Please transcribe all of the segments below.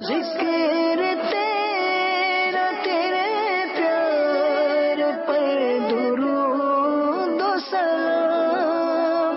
ذکر تیرا تیرے پیار پر درود و سلام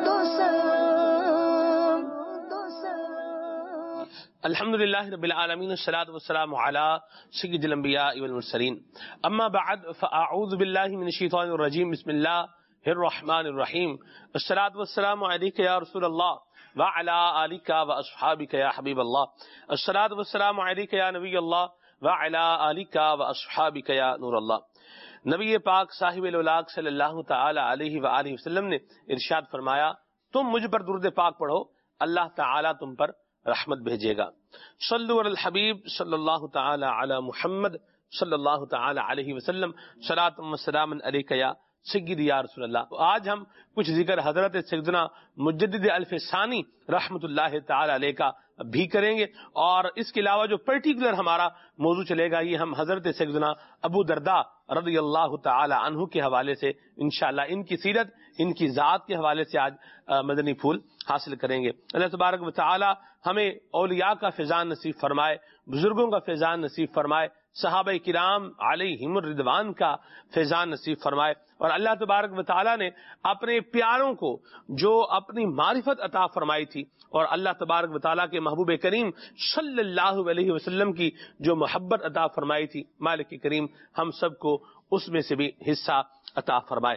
الحمدللہ رب العالمین والصلاة والسلام علی سید الانبیاء والمرسلین اما بعد فاعوذ باللہ من الشیطان الرجیم بسم اللہ الرحمن الرحیم والصلاة والسلام علیک یا رسول اللہ وعلی آلک واصحابک یا حبیب اللہ الصلاة والسلام علیک یا نبی اللہ وعلی آلک واصحابک یا نور اللہ۔ نبی پاک صاحب الاولاق صلی اللہ تعالی علیہ وآلہ وسلم نے ارشاد فرمایا، تم مجھ پر درود پاک پڑھو، اللہ تعالی تم پر رحمت بھیجے گا۔ صلو علی الحبیب صلی اللہ تعالی علی محمد صلی اللہ تعالی علیہ وسلم، صلاۃ و سلام علیک یا سیدی یا رسول اللہ۔ آج ہم کچھ ذکر حضرت سیدنا مجدد الف ثانی رحمت اللہ تعالی علیہ کا بھی کریں گے، اور اس کے علاوہ جو پرٹیکولر ہمارا موضوع چلے گا یہ ہم حضرت سیدنا ابو درداء رضی اللہ تعالی عنہ کے حوالے سے انشاءاللہ ان کی سیرت، ان کی ذات کے حوالے سے آج مدنی پھول حاصل کریں گے۔ اللہ تبارک و تعالی ہمیں اولیاء کا فیضان نصیب فرمائے، بزرگوں کا فیضان نصیب فرمائے، صحابہ کرام علیہم الرضوان کا فیضان نصیب فرمائے، اور اللہ تبارک و تعالی نے اپنے پیاروں کو جو اپنی معرفت عطا فرمائی تھی، اور اللہ تبارک و تعالی کے محبوب کریم صلی اللہ علیہ وسلم کی جو محبت عطا فرمائی تھی، مالک کریم ہم سب کو اس میں سے بھی حصہ عطا فرمائے۔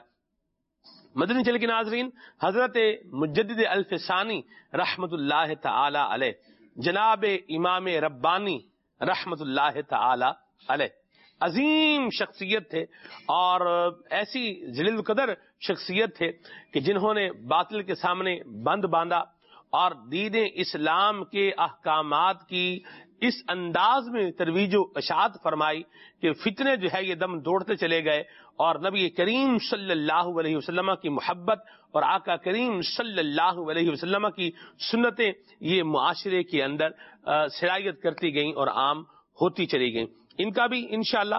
مدنی چل کے ناظرین، حضرت مجدد الف ثانی رحمت اللہ تعالی علیہ، جناب امام ربانی رحمت اللہ تعالی علیہ، عظیم شخصیت تھے اور ایسی جلیل القدر شخصیت تھے کہ جنہوں نے باطل کے سامنے بند باندھا اور دین اسلام کے احکامات کی اس انداز میں ترویج و اشاعت فرمائی کہ فتنے جو ہے یہ دم دوڑتے چلے گئے، اور نبی کریم صلی اللہ علیہ وسلم کی محبت اور آقا کریم صلی اللہ علیہ وسلم کی سنتیں یہ معاشرے کے اندر سرایت کرتی گئیں اور عام ہوتی چلی گئیں۔ ان کا بھی انشاءاللہ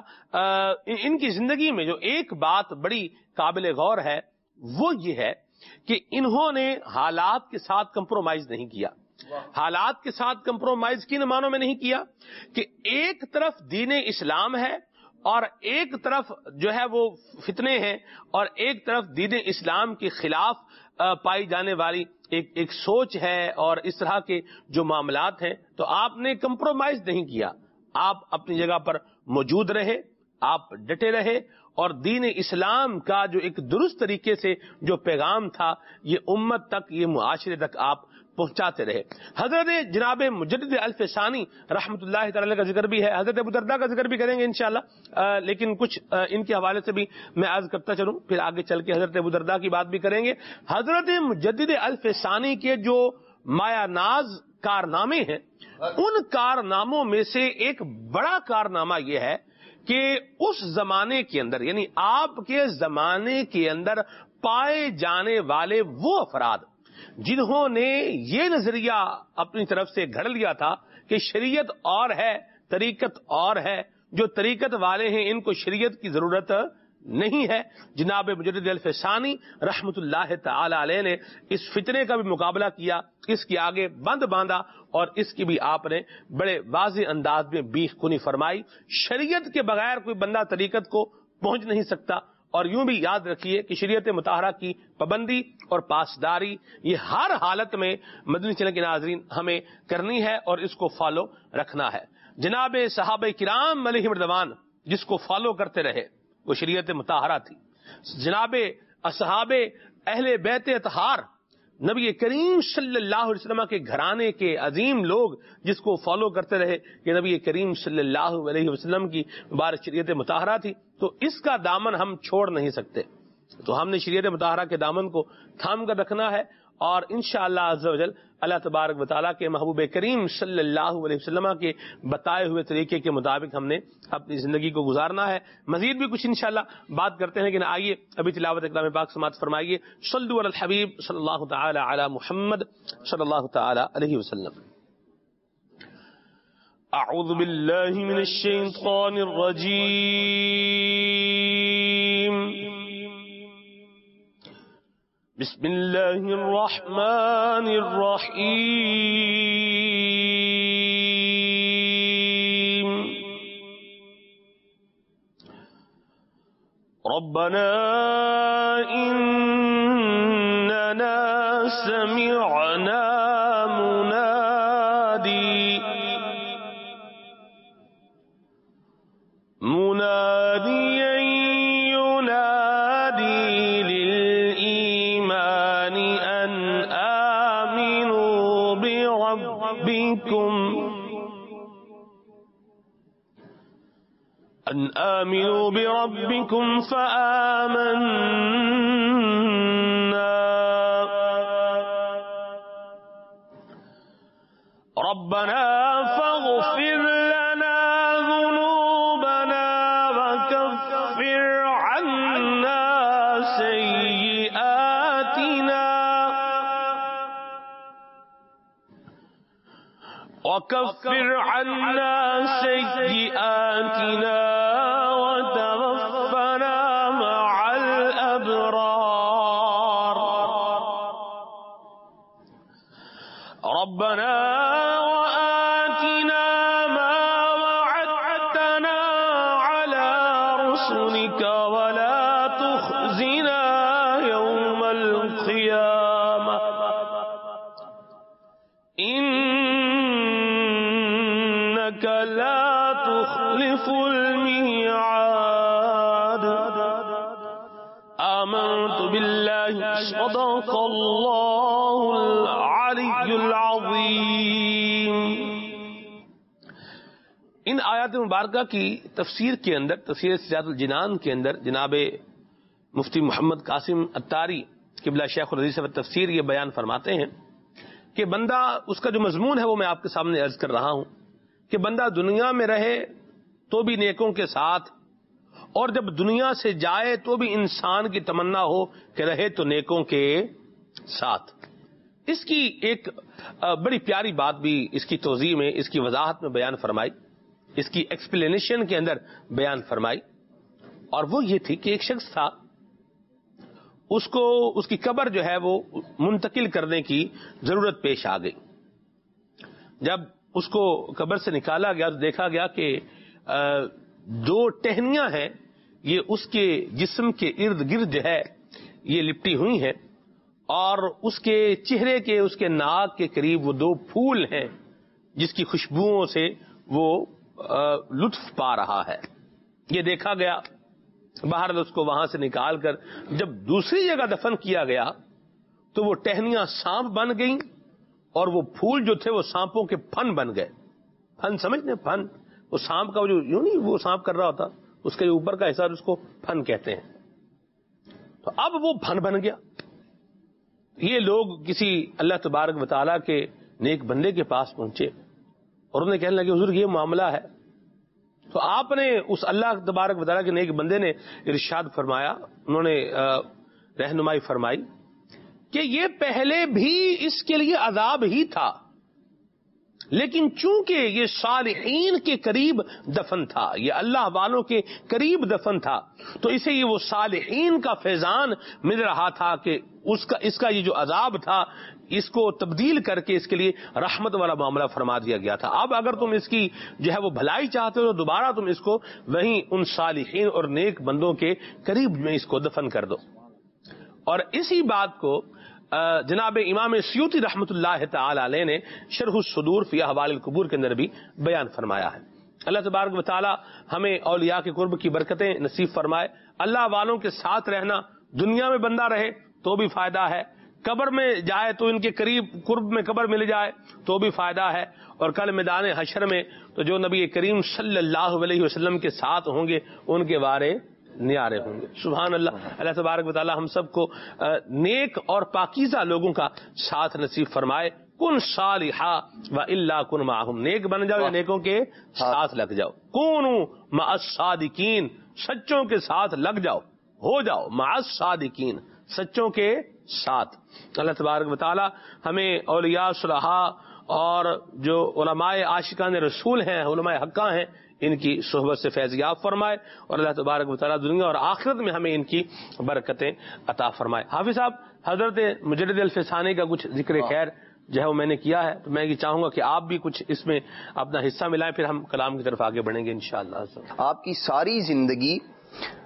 ان کی زندگی میں جو ایک بات بڑی قابل غور ہے وہ یہ ہے کہ انہوں نے حالات کے ساتھ کمپرومائز نہیں کیا۔ حالات کے ساتھ کمپرومائز کن معنوں میں نہیں کیا کہ ایک طرف دین اسلام ہے اور ایک طرف جو ہے وہ فتنے ہیں، اور ایک طرف دین اسلام کے خلاف پائی جانے والی ایک سوچ ہے اور اس طرح کے جو معاملات ہیں، تو آپ نے کمپرومائز نہیں کیا، آپ اپنی جگہ پر موجود رہے، آپ ڈٹے رہے، اور دین اسلام کا جو ایک درست طریقے سے جو پیغام تھا یہ امت تک، یہ معاشرے تک آپ پہنچاتے رہے۔ حضرت جناب مجدد الف ثانی رحمت اللہ تعالی کا ذکر بھی ہے، حضرت ابو درداء کا ذکر بھی کریں گے انشاءاللہ، لیکن کچھ ان کے حوالے سے بھی میں عرض کرتا چلوں، پھر آگے چل کے حضرت ابو درداء کی بات بھی کریں گے۔ حضرت مجدد الف ثانی کے جو مایا ناز کارنامے ہیں، ان کارناموں میں سے ایک بڑا کارنامہ یہ ہے کہ اس زمانے کے اندر، یعنی آپ کے زمانے کے اندر پائے جانے والے وہ افراد جنہوں نے یہ نظریہ اپنی طرف سے گھڑ لیا تھا کہ شریعت اور ہے، طریقت اور ہے، جو طریقت والے ہیں ان کو شریعت کی ضرورت نہیں ہے، جناب مجدد الف ثانی رحمت اللہ تعالی علیہ نے اس فتنے کا بھی مقابلہ کیا، اس کے آگے بند باندھا، اور اس کی بھی آپ نے بڑے واضح انداز میں بیخ کنی فرمائی۔ شریعت کے بغیر کوئی بندہ طریقت کو پہنچ نہیں سکتا، اور یوں بھی یاد رکھیے کہ شریعت مطہرہ کی پابندی اور پاسداری یہ ہر حالت میں مدنی چینل کے ناظرین ہمیں کرنی ہے اور اس کو فالو رکھنا ہے۔ جناب صحابہ کرام علیہم الرضوان جس کو فالو کرتے رہے وہ شریعت مطہرہ تھی۔ جناب اصحاب اہل بیت اطہار، نبی کریم صلی اللہ علیہ وسلم کے گھرانے کے عظیم لوگ جس کو فالو کرتے رہے کہ نبی کریم صلی اللہ علیہ وسلم کی مبارک شریعت مطہرہ تھی، تو اس کا دامن ہم چھوڑ نہیں سکتے، تو ہم نے شریعت مطہرہ کے دامن کو تھام کر رکھنا ہے، اور انشاءاللہ عز و جل اللہ تبارک و تعالیٰ کے محبوب کریم صلی اللہ علیہ وسلم کے بتائے ہوئے طریقے کے مطابق ہم نے اپنی زندگی کو گزارنا ہے۔ مزید بھی کچھ انشاءاللہ بات کرتے ہیں، لیکن آئیے ابھی تلاوت کلام پاک سماعت فرمائیے۔ صلو علی الحبیب صلی اللہ تعالی علی محمد صلی اللہ تعالی علیہ وسلم۔ اعوذ باللہ من الشیطان الرجیم، بسم اللہ الرحمن الرحیم، ربنا إننا سمعنا مناديا ينادي للإيمان أن آمنوا بربكم فآمنا ربنا فاغفر لنا ذنوبنا وكفر عنا سيئاتنا وتوفنا مع الأبرار ربنا وآتنا ما وعدتنا على رسلك ولا تخزنا يوم القيامة إنك لا تخلف الميعاد آمنت بالله صدق الله العلي العظيم. ان آیات مبارکہ کی تفسیر کے اندر، تفسیر سجاد الجنان کے اندر، جناب مفتی محمد قاسم اتاری قبلہ شیخ الحدیث و تفسیر یہ بیان فرماتے ہیں کہ بندہ، اس کا جو مضمون ہے وہ میں آپ کے سامنے عرض کر رہا ہوں کہ بندہ دنیا میں رہے تو بھی نیکوں کے ساتھ، اور جب دنیا سے جائے تو بھی انسان کی تمنا ہو کہ رہے تو نیکوں کے ساتھ. اس کی ایک بڑی پیاری بات بھی اس کی توضیح میں، اس کی وضاحت میں بیان فرمائی، اس کی ایکسپلینیشن کے اندر بیان فرمائی، اور وہ یہ تھی کہ ایک شخص تھا، اس کو اس کی قبر جو ہے وہ منتقل کرنے کی ضرورت پیش آ گئی. جب اس کو قبر سے نکالا گیا تو دیکھا گیا کہ دو ٹہنیاں ہیں، یہ اس کے جسم کے ارد گرد جو ہے یہ لپٹی ہوئی ہیں، اور اس کے چہرے کے، اس کے ناک کے قریب وہ دو پھول ہیں جس کی خوشبوؤں سے وہ لطف پا رہا ہے. یہ دیکھا گیا. باہر اس کو وہاں سے نکال کر جب دوسری جگہ دفن کیا گیا تو وہ ٹہنیاں سانپ بن گئیں، اور وہ پھول جو تھے وہ سانپوں کے پھن بن گئے. پھن سمجھتے ہیں؟ پھن وہ سانپ کا جو یوں نہیں وہ سانپ کر رہا ہوتا، اس کے اوپر کا حصہ اس کو پھن کہتے ہیں. تو اب وہ پھن بن گیا. یہ لوگ کسی اللہ تبارک و تعالیٰ کے نیک بندے کے پاس پہنچے اور انہوں نے کہنے لگے حضور یہ معاملہ ہے. تو آپ نے اس اللہ تبارک و تعالیٰ کے نیک بندے نے ارشاد فرمایا، انہوں نے رہنمائی فرمائی کہ یہ پہلے بھی اس کے لیے عذاب ہی تھا، لیکن چونکہ یہ صالحین کے قریب دفن تھا، یہ اللہ والوں کے قریب دفن تھا، تو اسے یہ وہ صالحین کا فیضان مل رہا تھا کہ اس کا یہ جو عذاب تھا اس کو تبدیل کر کے اس کے لیے رحمت والا معاملہ فرما دیا گیا تھا. اب اگر تم اس کی جو ہے وہ بھلائی چاہتے ہو تو دوبارہ تم اس کو وہیں ان صالحین اور نیک بندوں کے قریب میں اس کو دفن کر دو. اور اسی بات کو جناب امام سیوطی رحمۃ اللہ تعالی علیہ نے شرح الصدور فی احوال القبور کے اندر بھی بیان فرمایا ہے. اللہ تبارک و تعالی ہمیں اولیاء کے قرب کی برکتیں نصیب فرمائے. اللہ والوں کے ساتھ رہنا، دنیا میں بندہ رہے تو بھی فائدہ ہے، قبر میں جائے تو ان کے قریب قرب میں قبر مل جائے تو بھی فائدہ ہے، اور کل میدان حشر میں تو جو نبی کریم صلی اللہ علیہ وسلم کے ساتھ ہوں گے ان کے بارے نیارے ہوں گے. سبحان اللہ. اللہ تبارک و تعالی ہم سب کو نیک اور پاکیزہ لوگوں کا ساتھ نصیب فرمائے. کن صالحا و الا کن معہم، نیک بن جاؤ یا نیکوں کے ساتھ لگ جاؤ. کونوا مع الصادقین، سچوں کے ساتھ لگ جاؤ، ہو جاؤ مع الصادقین، سچوں کے ساتھ. اللہ تبارک و تعالی ہمیں اولیاء صلحاء اور جو علماء عاشقان رسول ہیں، علماء حقہ ہیں، ان کی صحبت سے فیض یاب فرمائے، اور اللہ تبارک و تعالی دنیا اور آخرت میں ہمیں ان کی برکتیں عطا فرمائے. حافظ صاحب، حضرت مجدد الفسانی کا کچھ ذکر خیر جو ہے وہ میں نے کیا ہے، تو میں یہ چاہوں گا کہ آپ بھی کچھ اس میں اپنا حصہ ملائیں، پھر ہم کلام کی طرف آگے بڑھیں گے انشاءاللہ. آپ کی ساری زندگی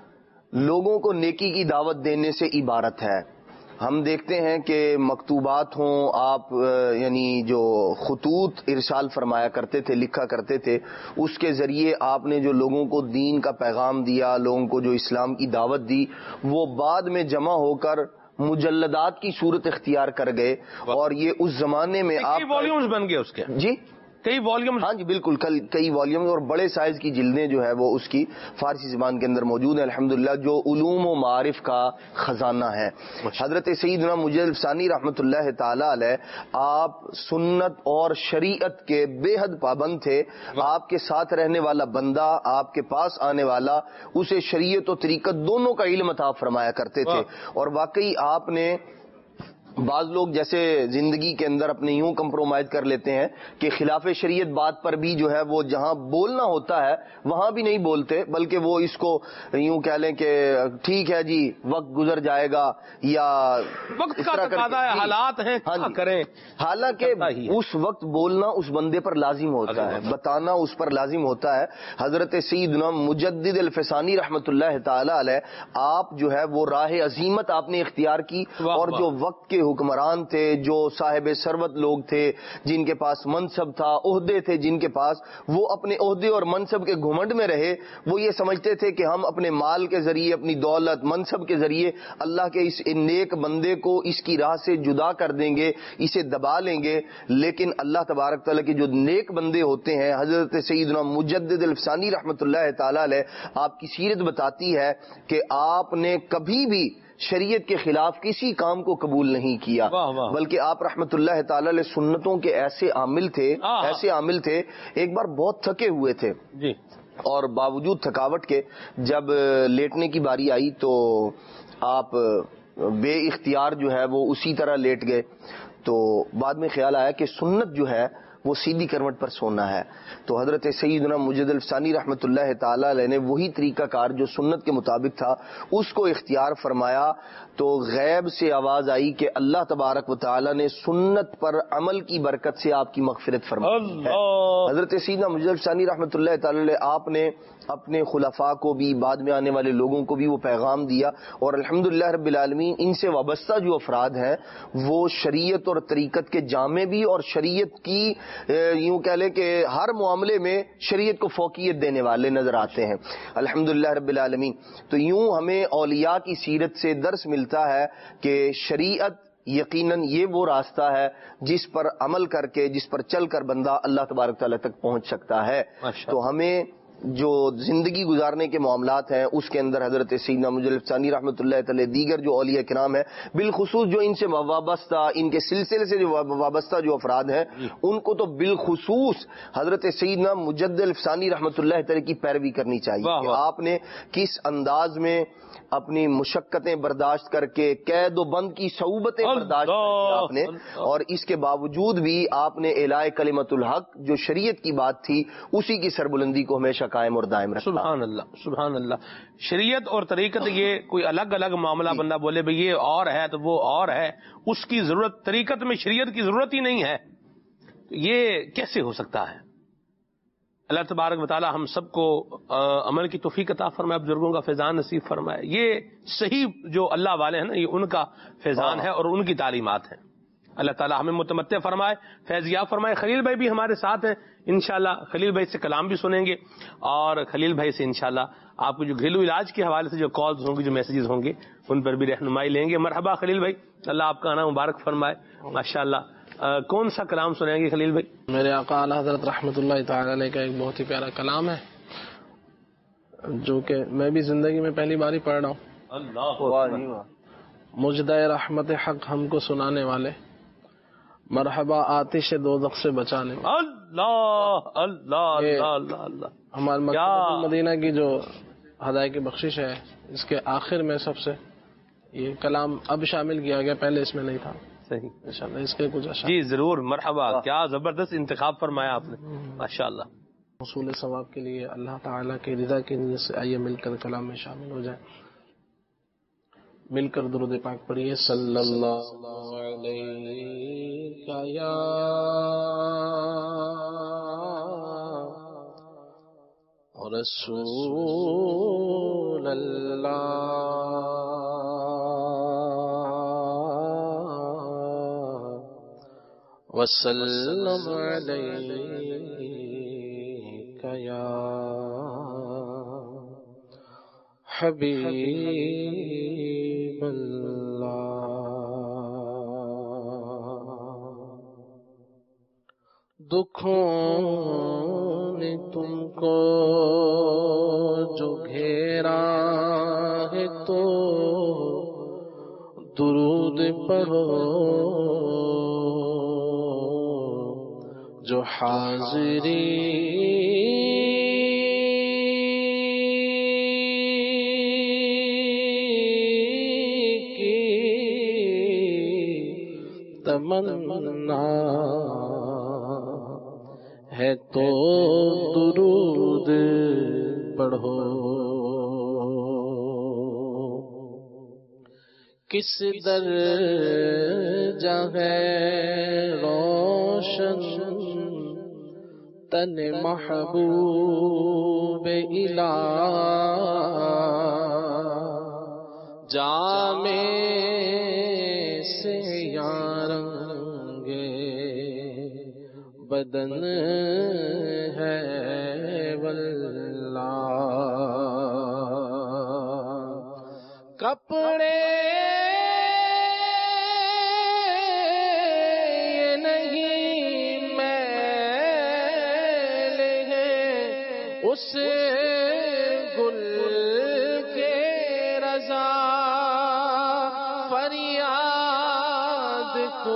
لوگوں کو نیکی کی دعوت دینے سے عبارت ہے. ہم دیکھتے ہیں کہ مکتوبات ہوں، آپ یعنی جو خطوط ارسال فرمایا کرتے تھے، لکھا کرتے تھے، اس کے ذریعے آپ نے جو لوگوں کو دین کا پیغام دیا، لوگوں کو جو اسلام کی دعوت دی، وہ بعد میں جمع ہو کر مجلدات کی صورت اختیار کر گئے. اور یہ اس زمانے میں آپ والیومز بن گئے اس کے. جی کئی والیوم. ہاں جی بالکل، کئی والیوم اور بڑے سائز کی جلدیں جو ہے وہ اس کی فارسی زبان کے اندر موجود ہیں الحمدللہ، جو علوم و معارف کا خزانہ ہے. حضرت سیدنا مجدد الفسانی رحمۃ اللہ تعالی علیہ آپ سنت اور شریعت کے بے حد پابند تھے. آپ کے ساتھ رہنے والا بندہ، آپ کے پاس آنے والا، اسے شریعت و طریقت دونوں کا علم عطا فرمایا کرتے تھے. اور واقعی آپ نے، بعض لوگ جیسے زندگی کے اندر اپنے یوں کمپرومائز کر لیتے ہیں کہ خلاف شریعت بات پر بھی جو ہے وہ جہاں بولنا ہوتا ہے وہاں بھی نہیں بولتے، بلکہ وہ اس کو یوں کہہ لیں کہ ٹھیک ہے جی وقت گزر جائے گا، یا وقت کا تقاضا ہے، حالات ہیں کیا کریں. حالانکہ اس وقت بولنا اس بندے پر لازم ہوتا ہے، بتانا اس پر لازم ہوتا ہے. حضرت سیدنا مجدد الفسانی رحمۃ اللہ تعالی علیہ آپ جو ہے وہ راہ عظیمت آپ نے اختیار کی. اور جو وقت کے حکمران تھے، جو صاحب ثروت لوگ تھے، جن کے پاس منصب تھا، عہدے تھے جن کے پاس، وہ اپنے عہدے اور منصب کے گھمنڈ میں رہے. وہ یہ سمجھتے تھے کہ ہم اپنے مال کے ذریعے، اپنی دولت، منصب کے ذریعے اللہ کے اس نیک بندے کو اس کی راہ سے جدا کر دیں گے، اسے دبا لیں گے. لیکن اللہ تبارک تعالیٰ کے جو نیک بندے ہوتے ہیں، حضرت سیدنا مجدد الفسانی رحمۃ اللہ تعالی علیہ آپ کی سیرت بتاتی ہے کہ آپ نے کبھی بھی شریعت کے خلاف کسی کام کو قبول نہیں کیا، بلکہ آپ رحمت اللہ تعالی علیہ سنتوں کے ایسے عامل تھے. ایک بار بہت تھکے ہوئے تھے جی، اور باوجود تھکاوٹ کے جب لیٹنے کی باری آئی تو آپ بے اختیار جو ہے وہ اسی طرح لیٹ گئے. تو بعد میں خیال آیا کہ سنت جو ہے وہ سیدھی کروٹ پر سونا ہے. تو حضرت سیدنا مجدد الفسانی رحمۃ اللہ تعالی علیہ نے وہی طریقہ کار جو سنت کے مطابق تھا اس کو اختیار فرمایا. تو غیب سے آواز آئی کہ اللہ تبارک و تعالی نے سنت پر عمل کی برکت سے آپ کی مغفرت فرمائی ہے. حضرت سیدنا مجدد الفسانی رحمۃ اللہ تعالی علیہ آپ نے اپنے خلفاء کو بھی، بعد میں آنے والے لوگوں کو بھی وہ پیغام دیا. اور الحمدللہ رب العالمین ان سے وابستہ جو افراد ہیں وہ شریعت اور طریقت کے جامع بھی، اور شریعت کی یوں کہہ لیں کہ ہر معاملے میں شریعت کو فوقیت دینے والے نظر آتے ہیں الحمدللہ رب العالمین. تو یوں ہمیں اولیاء کی سیرت سے درس ملتا ہے کہ شریعت یقیناً یہ وہ راستہ ہے جس پر عمل کر کے، جس پر چل کر بندہ اللہ تبارک تعالیٰ تک پہنچ سکتا ہے. تو ہمیں جو زندگی گزارنے کے معاملات ہیں اس کے اندر حضرت سیدنا مجدد الفسانی رحمۃ اللہ تعالی دیگر جو اولیاء کرام ہیں، بالخصوص جو ان سے وابستہ، ان کے سلسلے سے جو وابستہ جو افراد ہیں، ان کو تو بالخصوص حضرت سیدنا مجدد الفسانی رحمۃ اللہ تعالی کی پیروی کرنی چاہیے کہ آپ نے کس انداز میں اپنی مشقتیں برداشت کر کے، قید و بند کی صعوبتیں برداشت کی آپ نے، اور اس کے باوجود بھی آپ نے اعلاء کلمت الحق جو شریعت کی بات تھی اسی کی سربلندی کو ہمیشہ قائم اور دائم رکھا. سبحان اللہ، سبحان اللہ. شریعت اور طریقت یہ کوئی الگ الگ معاملہ بندہ بولے بھئی یہ اور ہے تو وہ اور ہے، اس کی ضرورت طریقت میں شریعت کی ضرورت ہی نہیں ہے، یہ کیسے ہو سکتا ہے؟ اللہ تبارک و تعالی ہم سب کو عمل کی توفیق عطا فرمائے، بزرگوں کا فیضان نصیب فرمائے. یہ صحیح جو اللہ والے ہیں نا، یہ ان کا فیضان ہے اور ان کی تعلیمات ہیں. اللہ تعالی ہمیں متمتع فرمائے، فیضیاب فرمائے. خلیل بھائی بھی ہمارے ساتھ ہیں، انشاءاللہ خلیل بھائی سے کلام بھی سنیں گے، اور خلیل بھائی سے انشاءاللہ آپ کو جو گھریلو علاج کے حوالے سے جو کالز ہوں گی، جو میسیجز ہوں گے، ان پر بھی رہنمائی لیں گے. مرحبا خلیل بھائی، اللہ آپ کا آنا مبارک فرمائے. ماشاءاللہ کون سا کلام سنیں گے خلیل بھائی؟ میرے آقا اعلی حضرت رحمۃ اللہ تعالی علیہ کا ایک بہت ہی پیارا کلام ہے جو کہ میں بھی زندگی میں پہلی بار ہی پڑھ رہا ہوں. اللہ مجدہ رحمت حق ہم کو سنانے والے، مرحبا آتش دوزخ سے بچانے والے. اللہ اللہ اللہ اللہ اللہ. ہمارے مکتبۃ المدینہ کی جو ہدایت کی بخشش ہے، اس کے آخر میں سب سے یہ کلام اب شامل کیا گیا، پہلے اس میں نہیں تھا. صحیح، انشاءاللہ اس کے کچھ اشعار. جی ضرور، مرحبا. کیا زبردست انتخاب فرمایا آپ نے، ماشاءاللہ. حصول ثواب کے لیے اللہ تعالیٰ کی رضا کی نیت سے آئیے مل کر کلام میں شامل ہو جائیں. مل کر درود پاک پڑھیے. صلی اللہ علیہ یا رسول اللہ وسلم علیک یا حبیب اللہ۔ دکھوں نے تم کو جو گھیرا ہے تو درود پڑھو، جو حاضری کی تمنا ہے تو درود پڑھو۔ کس درجہ ہے روشن تن محبوب الہ، جام سے یارنگے بدن ہے واللہ۔ کپڑے یہ نہیں میل ہیں اس گل کے رضا، فریاد کو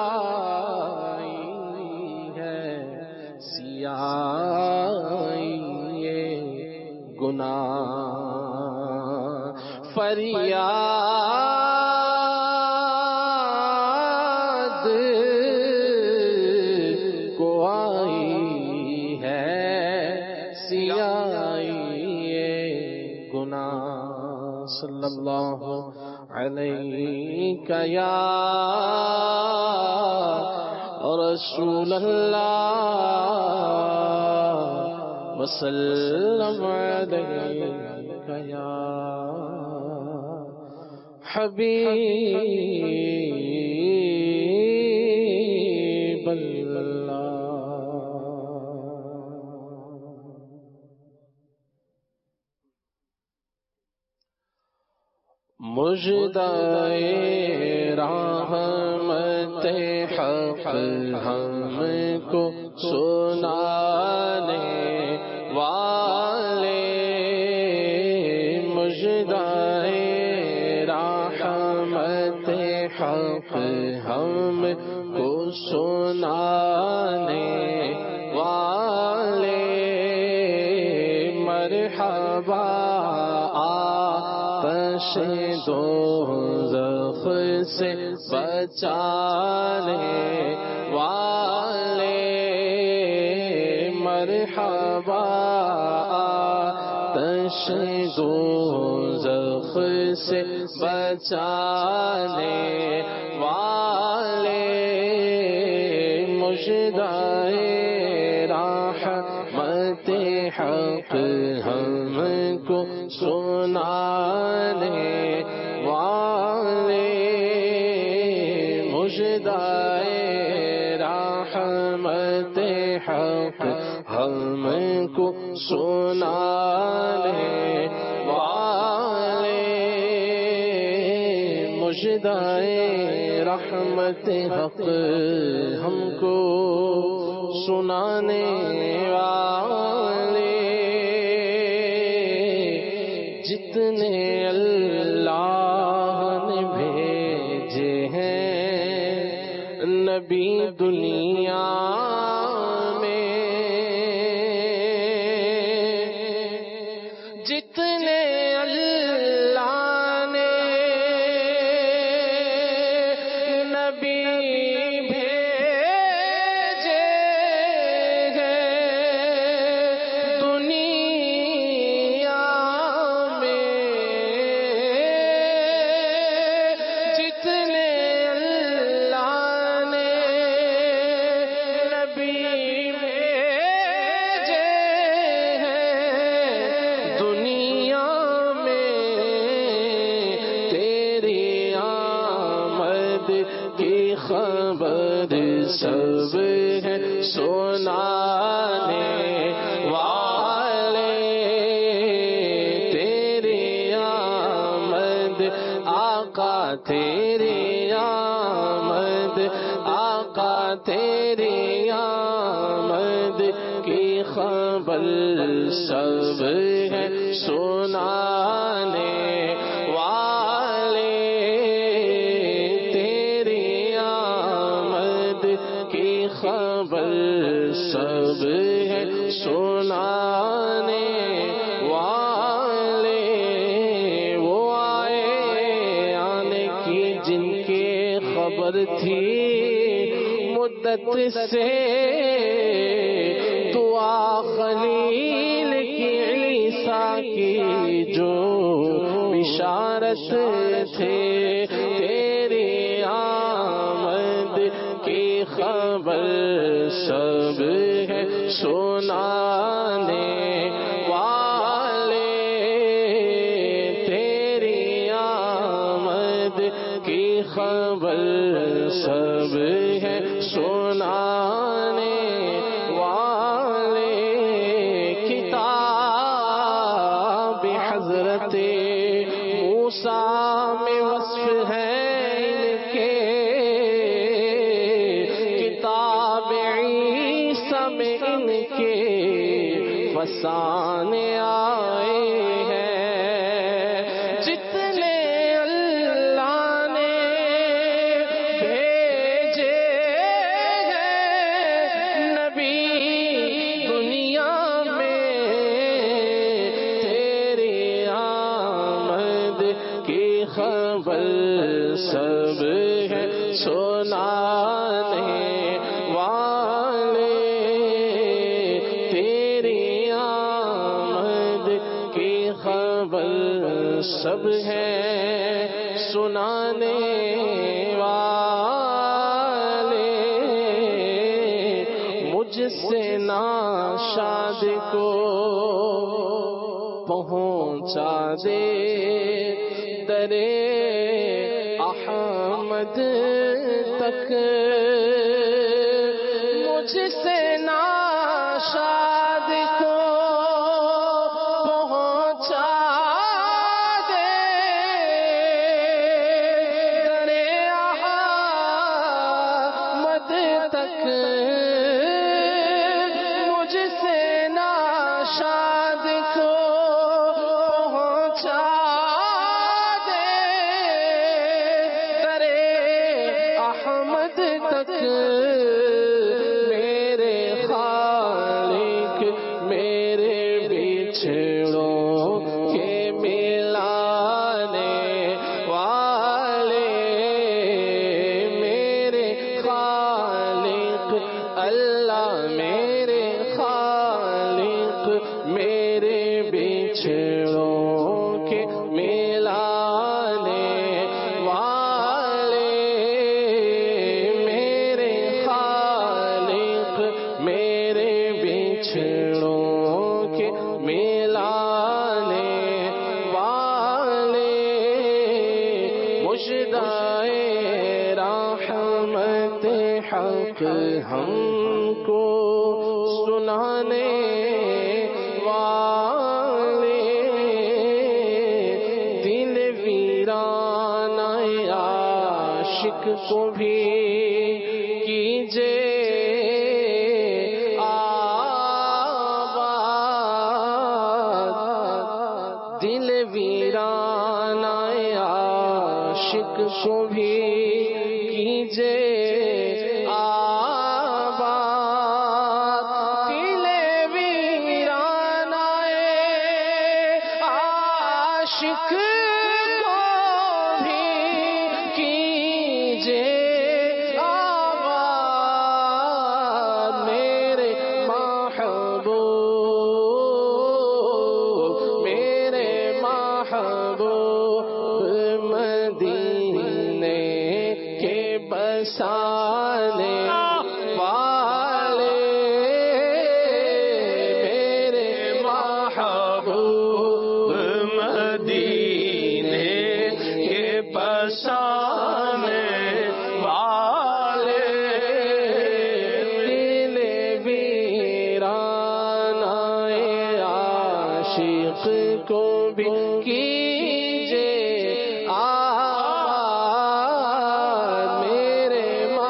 فریاد کو آئی ہے سیاہی گناہ۔ صلی اللہ علیہ یا رسول اللہ وسلم علیک یا حبیب اللہ۔ مژدائے رحمت حق ہم کو سنانے والے، مژدائے رحمت حق ہم کو سنانے والے، مرحبا آتش دوزخ سے بچانے والے، مرحبا آتش دوزخ سے بچانے والے، مژدائے رحمت حق ہم کو سنانے والے، مژدائے رحمت حق ہم کو سنانے والے، مژدائے رحمت حق ہم کو سنانے والے، جتنے اللہ نے بھیجے ہیں نبی دنیا میں، جتنے اللہ نے نبی بھیجے ہیں دنیا میں، جتنے اللہ نے نبی بھیجے ہیں خبر سب ہے سنانے والے، تیری آمد آقا تیری آمد آقا تیری آمد کی خبر سب ہے سنانے والے، تیری آمد کی خبر سب ہے سنانے والے، وہ آئے آنے کی جن کی خبر تھی مدت سے، دعا خلیل کی عیسیٰ کی جو بشارت تھے، تیری آمد کی خبر سب ہے سنانے والے، تیری آمد کی خبر سب ہے سنانے والے، کتاب حضرت موسیٰ میں وصف ہے ان کے، کتاب عیسیٰ میں ان کے فسانے آئے ہیں، جتنے اللہ نے بھیجے ہیں نبی دنیا میں، تیری آمد کی خبر سب ہے سنانے والے، تیری آمد کی خبر سب ہے سنانے والے، مجھ سے ناشاد کو پہنچا دے درے احمد تک، مجھ سے ناشاد کو پہنچا دے درے احمد تک، مجھ سے ناشاد کو پہنچا دے درے احمد تک، میرے خالق میرے بچھڑوں کے ملانے والے، میرے خالق اللہ میرے خالق میرے بچھڑوں کے ملانے والے، میرے خالق میرے بچھڑوں کے ملانے والے، مژدائے رحمت حق ہم کو سنانے والے، دل ویران عاشق کو بھی کیجے آباد، دل ویران عاشق کو بھی کیجے آباد، دل ویران عاشق کو بھی کیجے آباد، میرے محبوب میرے محبوب مدینے کے بسانے والے، میرے محبوب مدینے عاشق کو بھی کیجے آباد میرے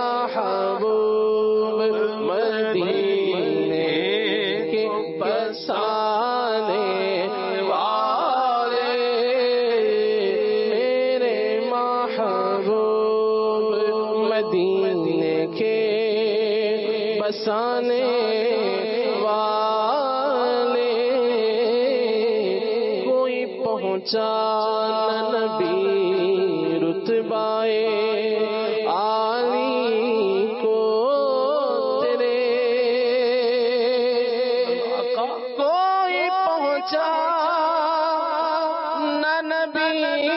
محبوب مدینے کے بسانے والے میرے محبوب مدینے کے بسانے والے کوئی پہنچا نبی رتبائے عالی کو تیرے کوئی پہنچا نہ نبی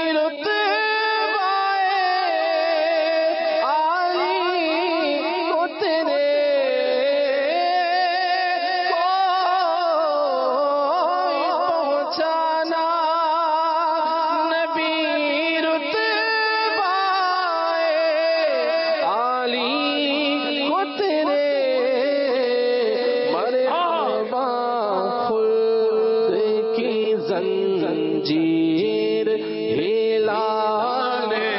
رتبائے عالی کو تیرے کوئی پہنچانا نبی رتبائے عالی کو تیرے مرحبا خلد کی زنجیر ہلانے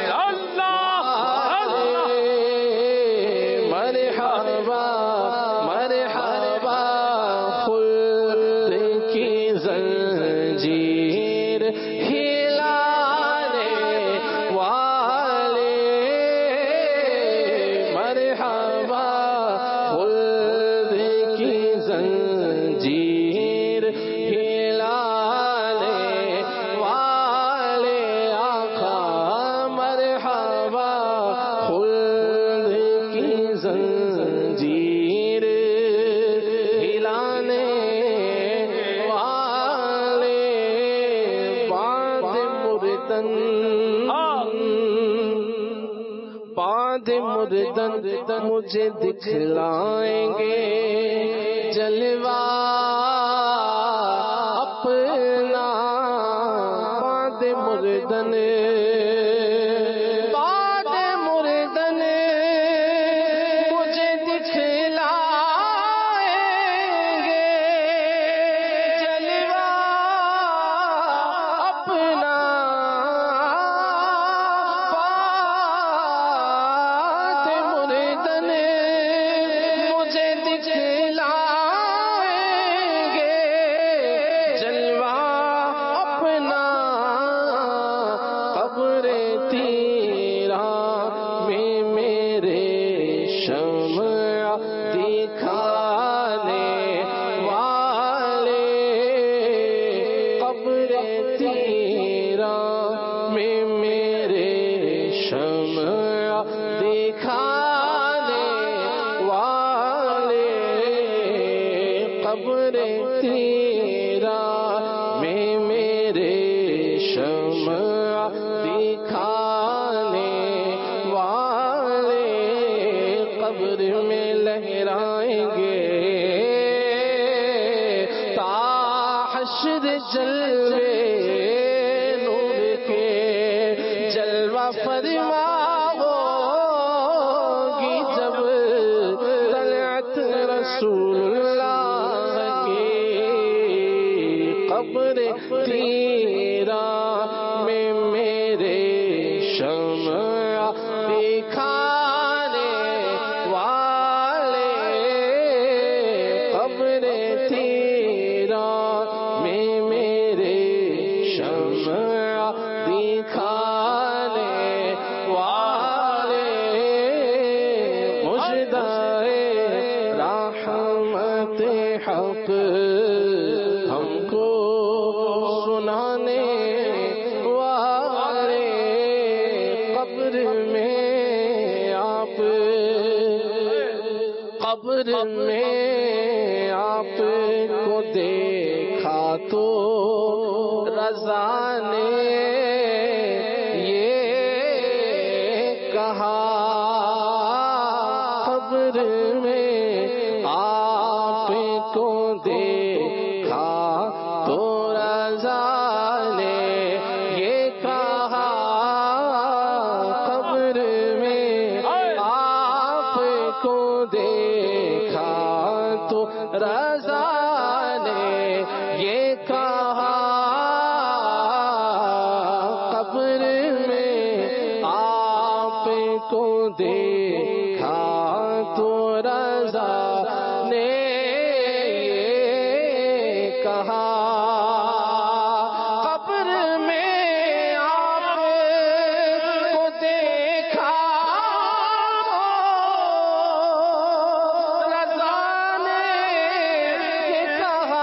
مرحبا مرحبا خلد کی زنجیر ہلانے والے مرحبا خلد کی زنجیر ہلانے والے آقا مرحبا خلد کی زنجیر ہلانے والے بعد مردن بعد مردن مجھے دکھلائیں گے جلوہ اپنا بعد مردن بعد مردن مجھے دکھلائیں گے جلوہ اپنا بعد مردن مجھے دکھلائیں گے جلوہ اپنا قبر تیرا میں میرے شمع دکھانے والے قبر تیرا میں میرے شمع دکھانے والے قبر تیرا میں میرے شمع دکھانے والے قبر میں لہرائیں گے تا حشر جلوے نور کے جلوہ فرما ہوگی جب طلعت رسول اللہ کی قبر تیرا میں میرے شمع دکھانے والے قبر تیرا میں میرے شمع دکھانے والے مجدائے رحمت حق ہم کو سنانے والے قبر میں آپ قبر میں آپ کو دیکھا تو رضا نے یہ کہا قبر میں آپ کو دیکھا تو رضا نے یہ کہا قبر میں آپ کو دیکھا تو رضا نے یہ کہا کہا قبر میں آپ کو دیکھا رضا نے یہ کہا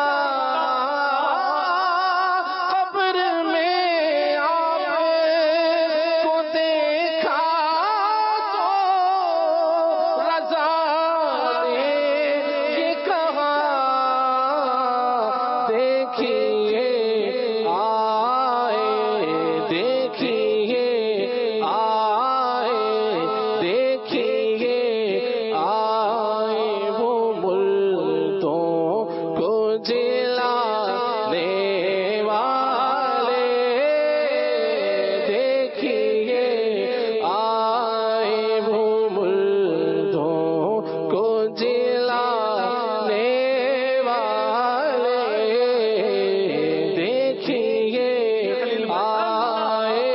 قبر میں آپ کو دیکھا تو رضا نے یہ کہا دیکھیے آئے دیکھیے آئے دیکھیے آئے وہ مردوں کو جلانے والے دیکھیے آئے وہ مردوں کو جلانے والے دیکھیے آئے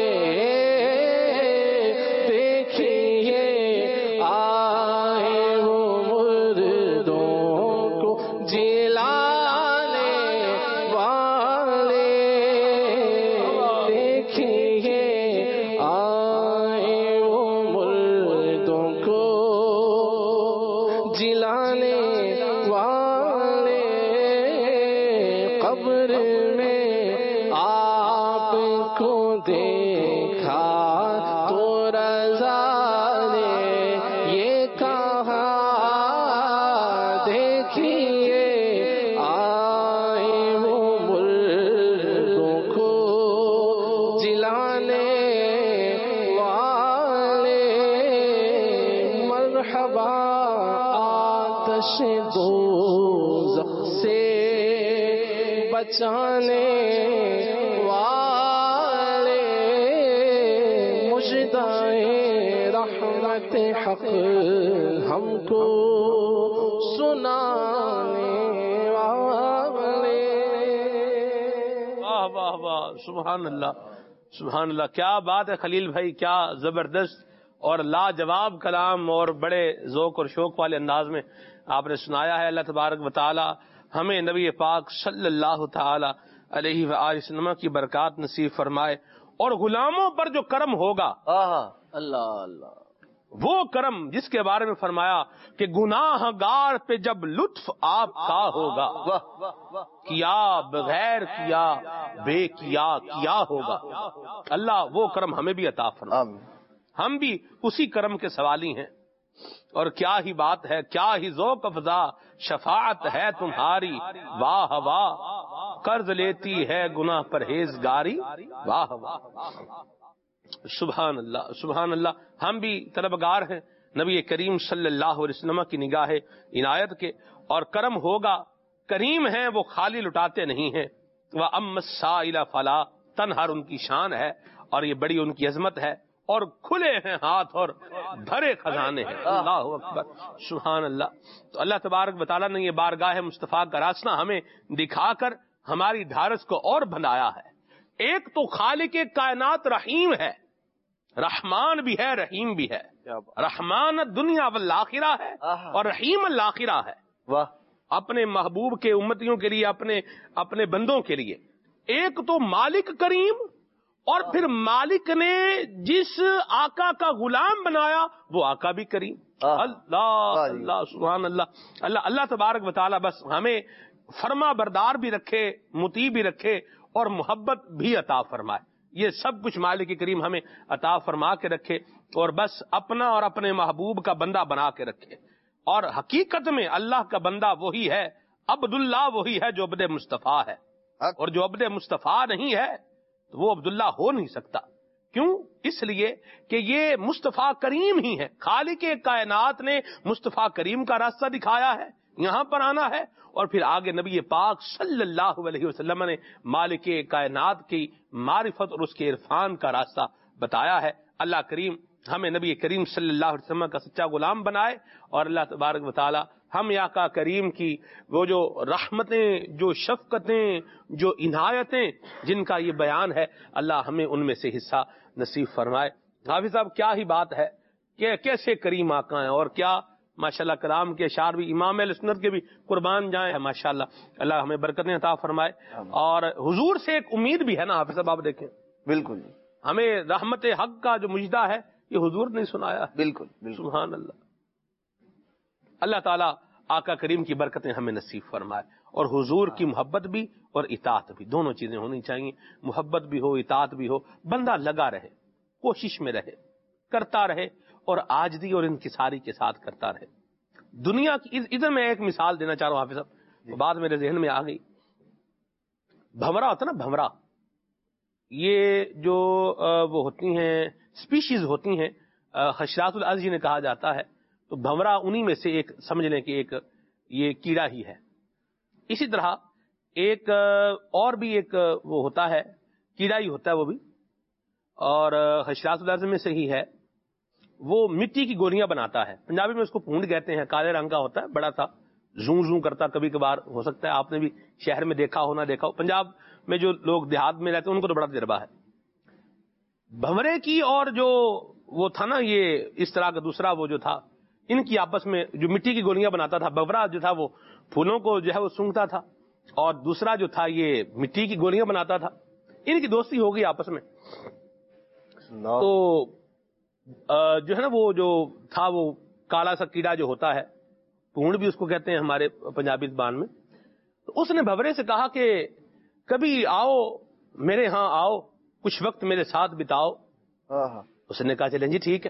دیکھیے آئے وہ مردوں کو جلانے والے دیکھیے آئے وہ مردوں کو جلانے والے قبر میں آپ کو دیکھا تو رضا نے یہ کہا دیکھیے آئے وہ مردوں کو جلانے والے مرحبا آتش دوزخ سے بچانے والے مجدائے رحمت حق ہم کو سنانے والے واہ واہ واہ، سبحان اللہ سبحان اللہ، کیا بات ہے خلیل بھائی، کیا زبردست اور لاجواب کلام اور بڑے ذوق اور شوق والے انداز میں آپ نے سنایا ہے۔ اللہ تبارک و تعالی ہمیں نبی پاک صلی اللہ تعالی علیہ وآلہ وسلم کی برکات نصیب فرمائے، اور غلاموں پر جو کرم ہوگا اللہ اللہ، وہ کرم جس کے بارے میں فرمایا کہ گناہ گار پہ جب لطف آپ کا ہوگا، کیا بغیر کیا بے کیا کیا ہوگا، اللہ وہ کرم ہمیں بھی عطا فرمائے، آمین۔ ہم بھی اسی کرم کے سوالی ہیں۔ اور کیا ہی بات ہے، کیا ہی ذوق افزا شفاعت ہے تمہاری، واہ واہ قرض لیتی ہے گناہ پرہیزگاری، واہ واہ سبحان اللہ سبحان اللہ۔ ہم بھی طلبگار ہیں نبی کریم صلی اللہ علیہ وسلم کی نگاہ عنایت کے، اور کرم ہوگا، کریم ہیں وہ خالی لٹاتے نہیں ہیں، وَأَمَّا السَّائِلَ فَلَا تنہر ان کی شان ہے، اور یہ بڑی ان کی عظمت ہے، اور کھلے ہیں ہاتھ اور بھرے خزانے ہیں، اللہ اکبر سبحان اللہ۔ تو اللہ تبارک و تعالیٰ نے یہ بارگاہ مصطفیٰ کا راستہ ہمیں دکھا کر ہماری ڈھارس کو اور بنایا ہے۔ ایک تو خالق کائنات رحیم ہے، رحمان بھی ہے رحیم بھی ہے، رحمان دنیا والآخرہ ہے اور رحیم الآخرہ ہے، واہ، اپنے محبوب کے امتیوں کے لیے، اپنے بندوں کے لیے۔ ایک تو مالک کریم، اور پھر مالک نے جس آقا کا غلام بنایا وہ آقا بھی کریم، اللہ اللہ سبحان اللہ۔ اللہ تبارک و تعالی بس ہمیں فرما بردار بھی رکھے، مطیع بھی رکھے، اور محبت بھی عطا فرمائے، یہ سب کچھ مالک کریم ہمیں عطا فرما کے رکھے، اور بس اپنا اور اپنے محبوب کا بندہ بنا کے رکھے۔ اور حقیقت میں اللہ کا بندہ وہی ہے، عبداللہ وہی ہے جو عبد مصطفیٰ ہے، اور جو عبد مصطفیٰ نہیں ہے تو وہ عبداللہ ہو نہیں سکتا۔ کیوں؟ اس لیے کہ یہ مصطفیٰ کریم ہی ہے، خالق کائنات نے مصطفیٰ کریم کا راستہ دکھایا ہے، یہاں پر آنا ہے، اور پھر آگے نبی پاک صلی اللہ علیہ وسلم نے مالک کائنات کی معرفت اور اس کے عرفان کا راستہ بتایا ہے۔ اللہ کریم ہمیں نبی کریم صلی اللہ علیہ وسلم کا سچا غلام بنائے، اور اللہ تبارک و تعالی ہم آقا کریم کی وہ جو رحمتیں، جو شفقتیں، جو عنایتیں جن کا یہ بیان ہے، اللہ ہمیں ان میں سے حصہ نصیب فرمائے۔ حافظ صاحب کیا ہی بات ہے کہ کیسے کریم آقا ہیں، اور کیا ماشاءاللہ کلام کے اشعار بھی امام اہل سنت کے بھی قربان جائیں ماشاءاللہ. اللہ ہمیں برکتیں عطا فرمائے. اور حضور سے ایک امید بھی ہے نا حافظ صاحب, آپ دیکھیں بالکل ہمیں رحمت حق کا جو مجدہ ہے یہ حضور نے سنایا. بالکل سبحان اللہ. اللہ تعالیٰ آقا کریم کی برکتیں ہمیں نصیب فرمائے, اور حضور کی محبت بھی اور اطاعت بھی, دونوں چیزیں ہونی چاہیے. محبت بھی ہو, اطاعت بھی ہو, بندہ لگا رہے, کوشش میں رہے, کرتا رہے, اور عاجزی اور انکساری کے ساتھ کرتا رہے. دنیا کی ادھر میں ایک مثال دینا چاہ رہا ہوں حافظ صاحب, بات میرے ذہن میں آ گئی. بھمرا ہوتا نا, بھمرا, یہ جو وہ ہوتی ہیں اسپیشیز ہوتی ہیں, حشرات الارض جنہیں کہا جاتا ہے, تو بھمرا انہی میں سے ایک سمجھ لیں کہ ایک یہ کیڑا ہی ہے. اسی طرح ایک اور بھی ایک وہ ہوتا ہے, کیڑا ہی ہوتا ہے وہ بھی, اور حشرات الارض میں سے ہی ہے. وہ مٹی کی گولیاں بناتا ہے, پنجابی میں اس کو پونڈ کہتے ہیں, کالے رنگ کا ہوتا ہے, بڑا سا زوں زوں کرتا, کبھی کبھار ہو سکتا ہے آپ نے بھی شہر میں دیکھا ہو نہ دیکھا ہو. پنجاب میں جو لوگ دیہات میں رہتے ہیں ان کو تو بڑا تجربہ ہے. بھمرے کی اور جو وہ تھا نا, یہ اس طرح کا دوسرا وہ جو تھا, ان کی آپس میں جو مٹی کی گولیاں بناتا تھا, بھمرا جو تھا وہ پھولوں کو جو ہے وہ سونگھتا تھا, اور دوسرا جو تھا یہ مٹی کی گولیاں بناتا تھا. ان کی دوستی ہو گئی آپس میں. تو جو ہے نا وہ جو تھا وہ کالا سا کیڑا جو ہوتا ہے, پونڈ بھی اس کو کہتے ہیں ہمارے پنجابی زبان میں, تو اس نے بھمرے سے کہا کہ کبھی آؤ میرے ہاں آؤ, کچھ وقت میرے ساتھ بتاؤ. اس نے کہا چلیں جی ٹھیک ہے.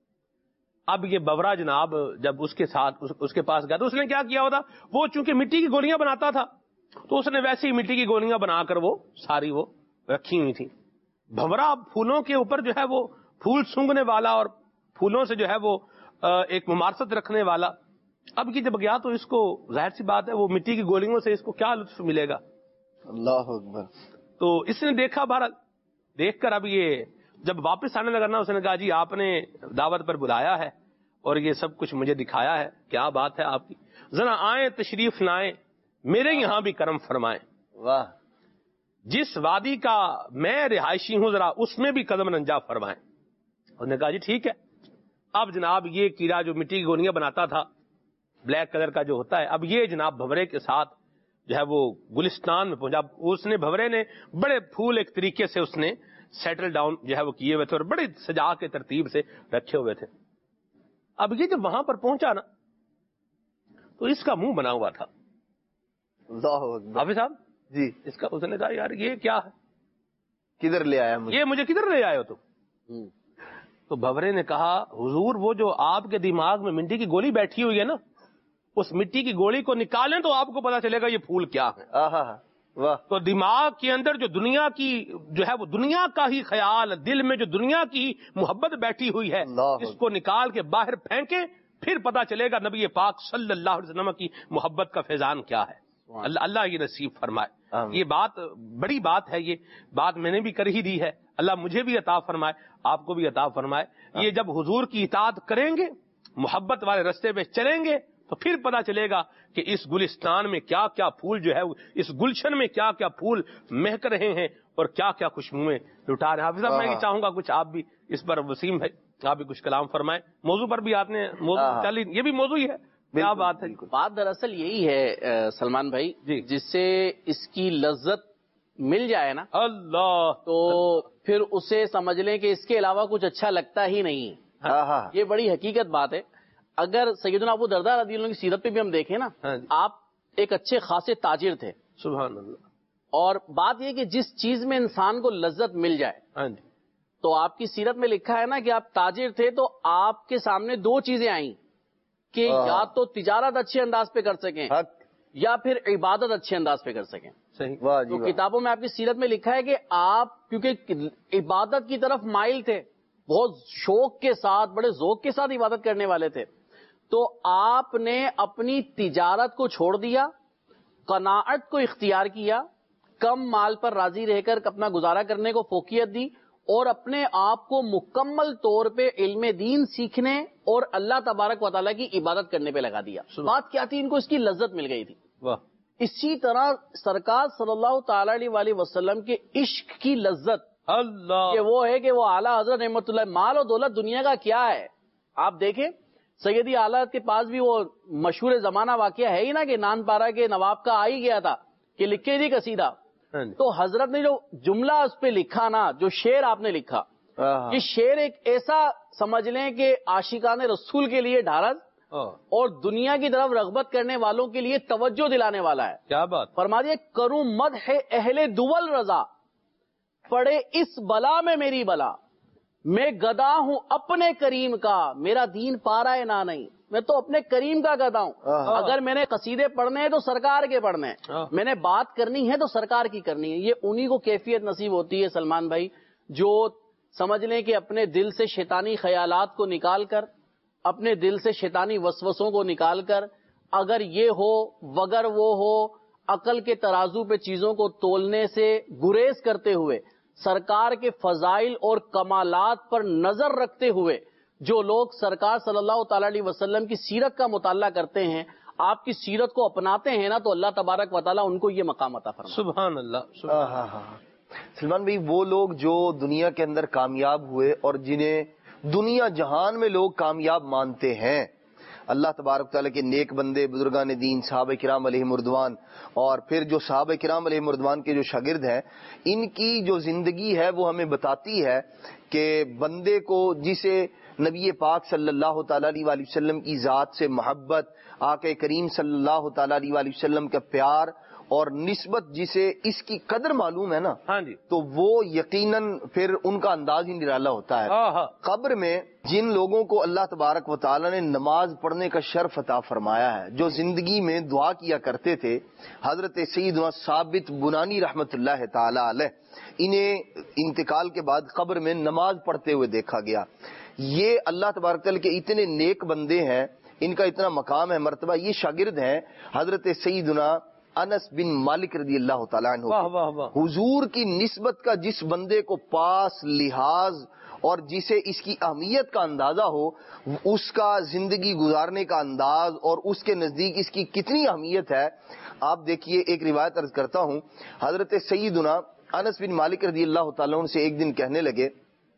اب یہ بھمرا جناب جب اس کے ساتھ اس کے پاس گیا تو اس نے کیا کیا ہوتا, وہ چونکہ مٹی کی گولیاں بناتا تھا تو اس نے ویسے ہی مٹی کی گولیاں بنا کر وہ ساری وہ رکھی ہوئی تھی. بھمرا پھولوں کے اوپر جو ہے وہ پھول سونگھنے والا اور پھولوں سے جو ہے وہ ایک ممارست رکھنے والا. اب یہ جب گیا تو اس کو ظاہر سی بات ہے وہ مٹی کی گولیوں سے اس کو کیا لطف ملے گا. اللہ اکبر. تو اس نے دیکھا, بہرحال دیکھ کر اب یہ جب واپس آنے لگا نا, اس نے کہا جی آپ نے دعوت پر بلایا ہے اور یہ سب کچھ مجھے دکھایا ہے, کیا بات ہے آپ کی, ذرا آئیں تشریف لائیں, میرے یہاں بھی کرم فرمائیں. واہ. جس وادی کا میں رہائشی ہوں ذرا اس میں بھی قدم رنجا فرمائیں. انہوں نے کہا جی ٹھیک ہے. اب جناب یہ کیڑا جو مٹی کی گولیاں بناتا تھا, بلیک کلر کا جو ہوتا ہے, اب یہ جناب بھمرے کے ساتھ جو ہے وہ گلستان میں پہنچا. اس نے بھمرے نے بڑے پھول ایک طریقے سے اس نے سیٹل ڈاؤن جو ہے وہ کیے ہوئے تھے اور بڑے سجا کے ترتیب سے رکھے ہوئے تھے. اب یہ جب وہاں پر پہنچا نا تو اس کا منہ بنا ہوا تھا. اللہ اکبر. حافظ صاحب جی, اس کا, اس نے کہا یار یہ کیا ہے, کدھر لے آیا مجھے, یہ مجھے کدھر لے آئے ہو تم. تو بھمرے نے کہا حضور وہ جو آپ کے دماغ میں مٹی کی گولی بیٹھی ہوئی ہے نا, اس مٹی کی گولی کو نکالیں تو آپ کو پتا چلے گا یہ پھول کیا ہے. واہ. تو دماغ کے اندر جو دنیا کی جو ہے وہ دنیا کا ہی خیال, دل میں جو دنیا کی محبت بیٹھی ہوئی ہے, اس کو نکال کے باہر پھینکیں, پھر پتا چلے گا نبی پاک صلی اللہ علیہ وسلم کی محبت کا فیضان کیا ہے. اللہ یہ نصیب فرمائے. یہ بات بڑی بات ہے, یہ بات میں نے بھی کر ہی دی ہے. اللہ مجھے بھی عطا فرمائے, آپ کو بھی عطا فرمائے. یہ جب حضور کی اطاعت کریں گے, محبت والے رستے پہ چلیں گے, تو پھر پتا چلے گا کہ اس گلستان میں کیا کیا پھول جو ہے, اس گلشن میں کیا کیا پھول مہک رہے ہیں اور کیا کیا خوشبوئیں لٹا رہے ہیں. حافظ صاحب میں یہ چاہوں گا کچھ آپ بھی اس پر, وسیم ہے آپ بھی کچھ کلام فرمائیں. موضوع پر بھی آپ نے موضوع یہ بھی موضوع ہی ہے. کیا بات ہے. بات دراصل یہی ہے سلمان بھائی, جس سے اس کی لذت مل جائے نا اللہ, تو پھر اسے سمجھ لیں کہ اس کے علاوہ کچھ اچھا لگتا ہی نہیں. یہ بڑی حقیقت بات ہے. اگر سیدنا ابو درداء رضی اللہ عنہ کی سیرت پہ بھی ہم دیکھیں نا, آپ ایک اچھے خاصے تاجر تھے. سبحان اللہ. اور بات یہ کہ جس چیز میں انسان کو لذت مل جائے, تو آپ کی سیرت میں لکھا ہے نا کہ آپ تاجر تھے, تو آپ کے سامنے دو چیزیں آئیں کہ یا تو تجارت اچھے انداز پہ کر سکیں یا پھر عبادت اچھے انداز پہ کر سکیں. تو کتابوں میں آپ کی سیرت میں لکھا ہے کہ آپ کیونکہ عبادت کی طرف مائل تھے, بہت شوق کے ساتھ, بڑے ذوق کے ساتھ عبادت کرنے والے تھے, تو آپ نے اپنی تجارت کو چھوڑ دیا, قناعت کو اختیار کیا, کم مال پر راضی رہ کر اپنا گزارا کرنے کو فوقیت دی, اور اپنے آپ کو مکمل طور پہ علم دین سیکھنے اور اللہ تبارک و تعالیٰ کی عبادت کرنے پہ لگا دیا. بات کیا تھی, ان کو اس کی لذت مل گئی تھی. اسی طرح سرکار صلی اللہ تعالی علیہ وسلم کے عشق کی لذت اللہ کہ وہ ہے کہ وہ اعلیٰ حضرت رحمۃ اللہ, مال و دولت دنیا کا کیا ہے. آپ دیکھیں سیدی اعلیٰ کے پاس بھی وہ مشہور زمانہ واقعہ ہے ہی نا کہ نان پارا کے نواب کا آ ہی گیا تھا کہ لکھے دی قصیدہ. تو حضرت نے جو جملہ اس پہ لکھا نا، جو شعر آپ نے لکھا، یہ شعر ایک ایسا سمجھ لیں کہ عاشقان رسول کے لیے ڈھارس اور دنیا کی طرف رغبت کرنے والوں کے لیے توجہ دلانے والا ہے. کیا بات. فرما دیے کروں مدح اہل دول رضا، پڑے اس بلا میں میری بلا، میں گدا ہوں اپنے کریم کا، میرا دین پارا ہے نہ نہیں، میں تو اپنے کریم کا گدا ہوں. اگر میں نے قصیدے پڑھنے ہیں تو سرکار کے پڑھنے ہیں، میں نے بات کرنی ہے تو سرکار کی کرنی ہے. یہ انہی کو کیفیت نصیب ہوتی ہے سلمان بھائی، جو سمجھ لیں کہ اپنے دل سے شیطانی خیالات کو نکال کر، اپنے دل سے شیطانی وسوسوں کو نکال کر، اگر یہ ہو وگر وہ ہو، عقل کے ترازو پہ چیزوں کو تولنے سے گریز کرتے ہوئے، سرکار کے فضائل اور کمالات پر نظر رکھتے ہوئے جو لوگ سرکار صلی اللہ تعالی علیہ وسلم کی سیرت کا مطالعہ کرتے ہیں، آپ کی سیرت کو اپناتے ہیں نا، تو اللہ تبارک و تعالیٰ ان کو یہ مقام عطا فرمائے. سبحان اللہ. سلمان بھائی، وہ لوگ جو دنیا کے اندر کامیاب ہوئے اور جنہیں دنیا جہان میں لوگ کامیاب مانتے ہیں، اللہ تبارک تعالیٰ کے نیک بندے، بزرگان دین، صحابہ کرام علیہم رضوان، اور پھر جو صحابہ کرام علیہم رضوان کے جو شاگرد ہیں، ان کی جو زندگی ہے وہ ہمیں بتاتی ہے کہ بندے کو جسے نبی پاک صلی اللہ تعالیٰ علیہ وآلہ وسلم کی ذات سے محبت، آقا کریم صلی اللہ تعالیٰ علیہ وآلہ وسلم کا پیار اور نسبت، جسے اس کی قدر معلوم ہے نا، ہاں جی، تو وہ یقیناً پھر ان کا انداز ہی نرالا ہوتا ہے. قبر میں جن لوگوں کو اللہ تبارک و تعالیٰ نے نماز پڑھنے کا شرف عطا فرمایا ہے، جو زندگی میں دعا کیا کرتے تھے، حضرت سیدنا ثابت بنانی رحمت اللہ تعالی علیہ، انہیں انتقال کے بعد قبر میں نماز پڑھتے ہوئے دیکھا گیا. یہ اللہ تبارک تعالیٰ کے اتنے نیک بندے ہیں، ان کا اتنا مقام ہے، مرتبہ. یہ شاگرد ہیں حضرت سیدنا انس بن مالک رضی اللہ تعالیٰ عنہ. حضور کی نسبت کا جس بندے کو پاس، لحاظ اور جسے اس کی اہمیت کا اندازہ ہو، اس کا زندگی گزارنے کا انداز اور اس کے نزدیک اس کی کتنی اہمیت ہے. آپ دیکھیے، ایک روایت عرض کرتا ہوں، حضرت سیدنا انس بن مالک رضی اللہ تعالیٰ عنہ سے ایک دن کہنے لگے،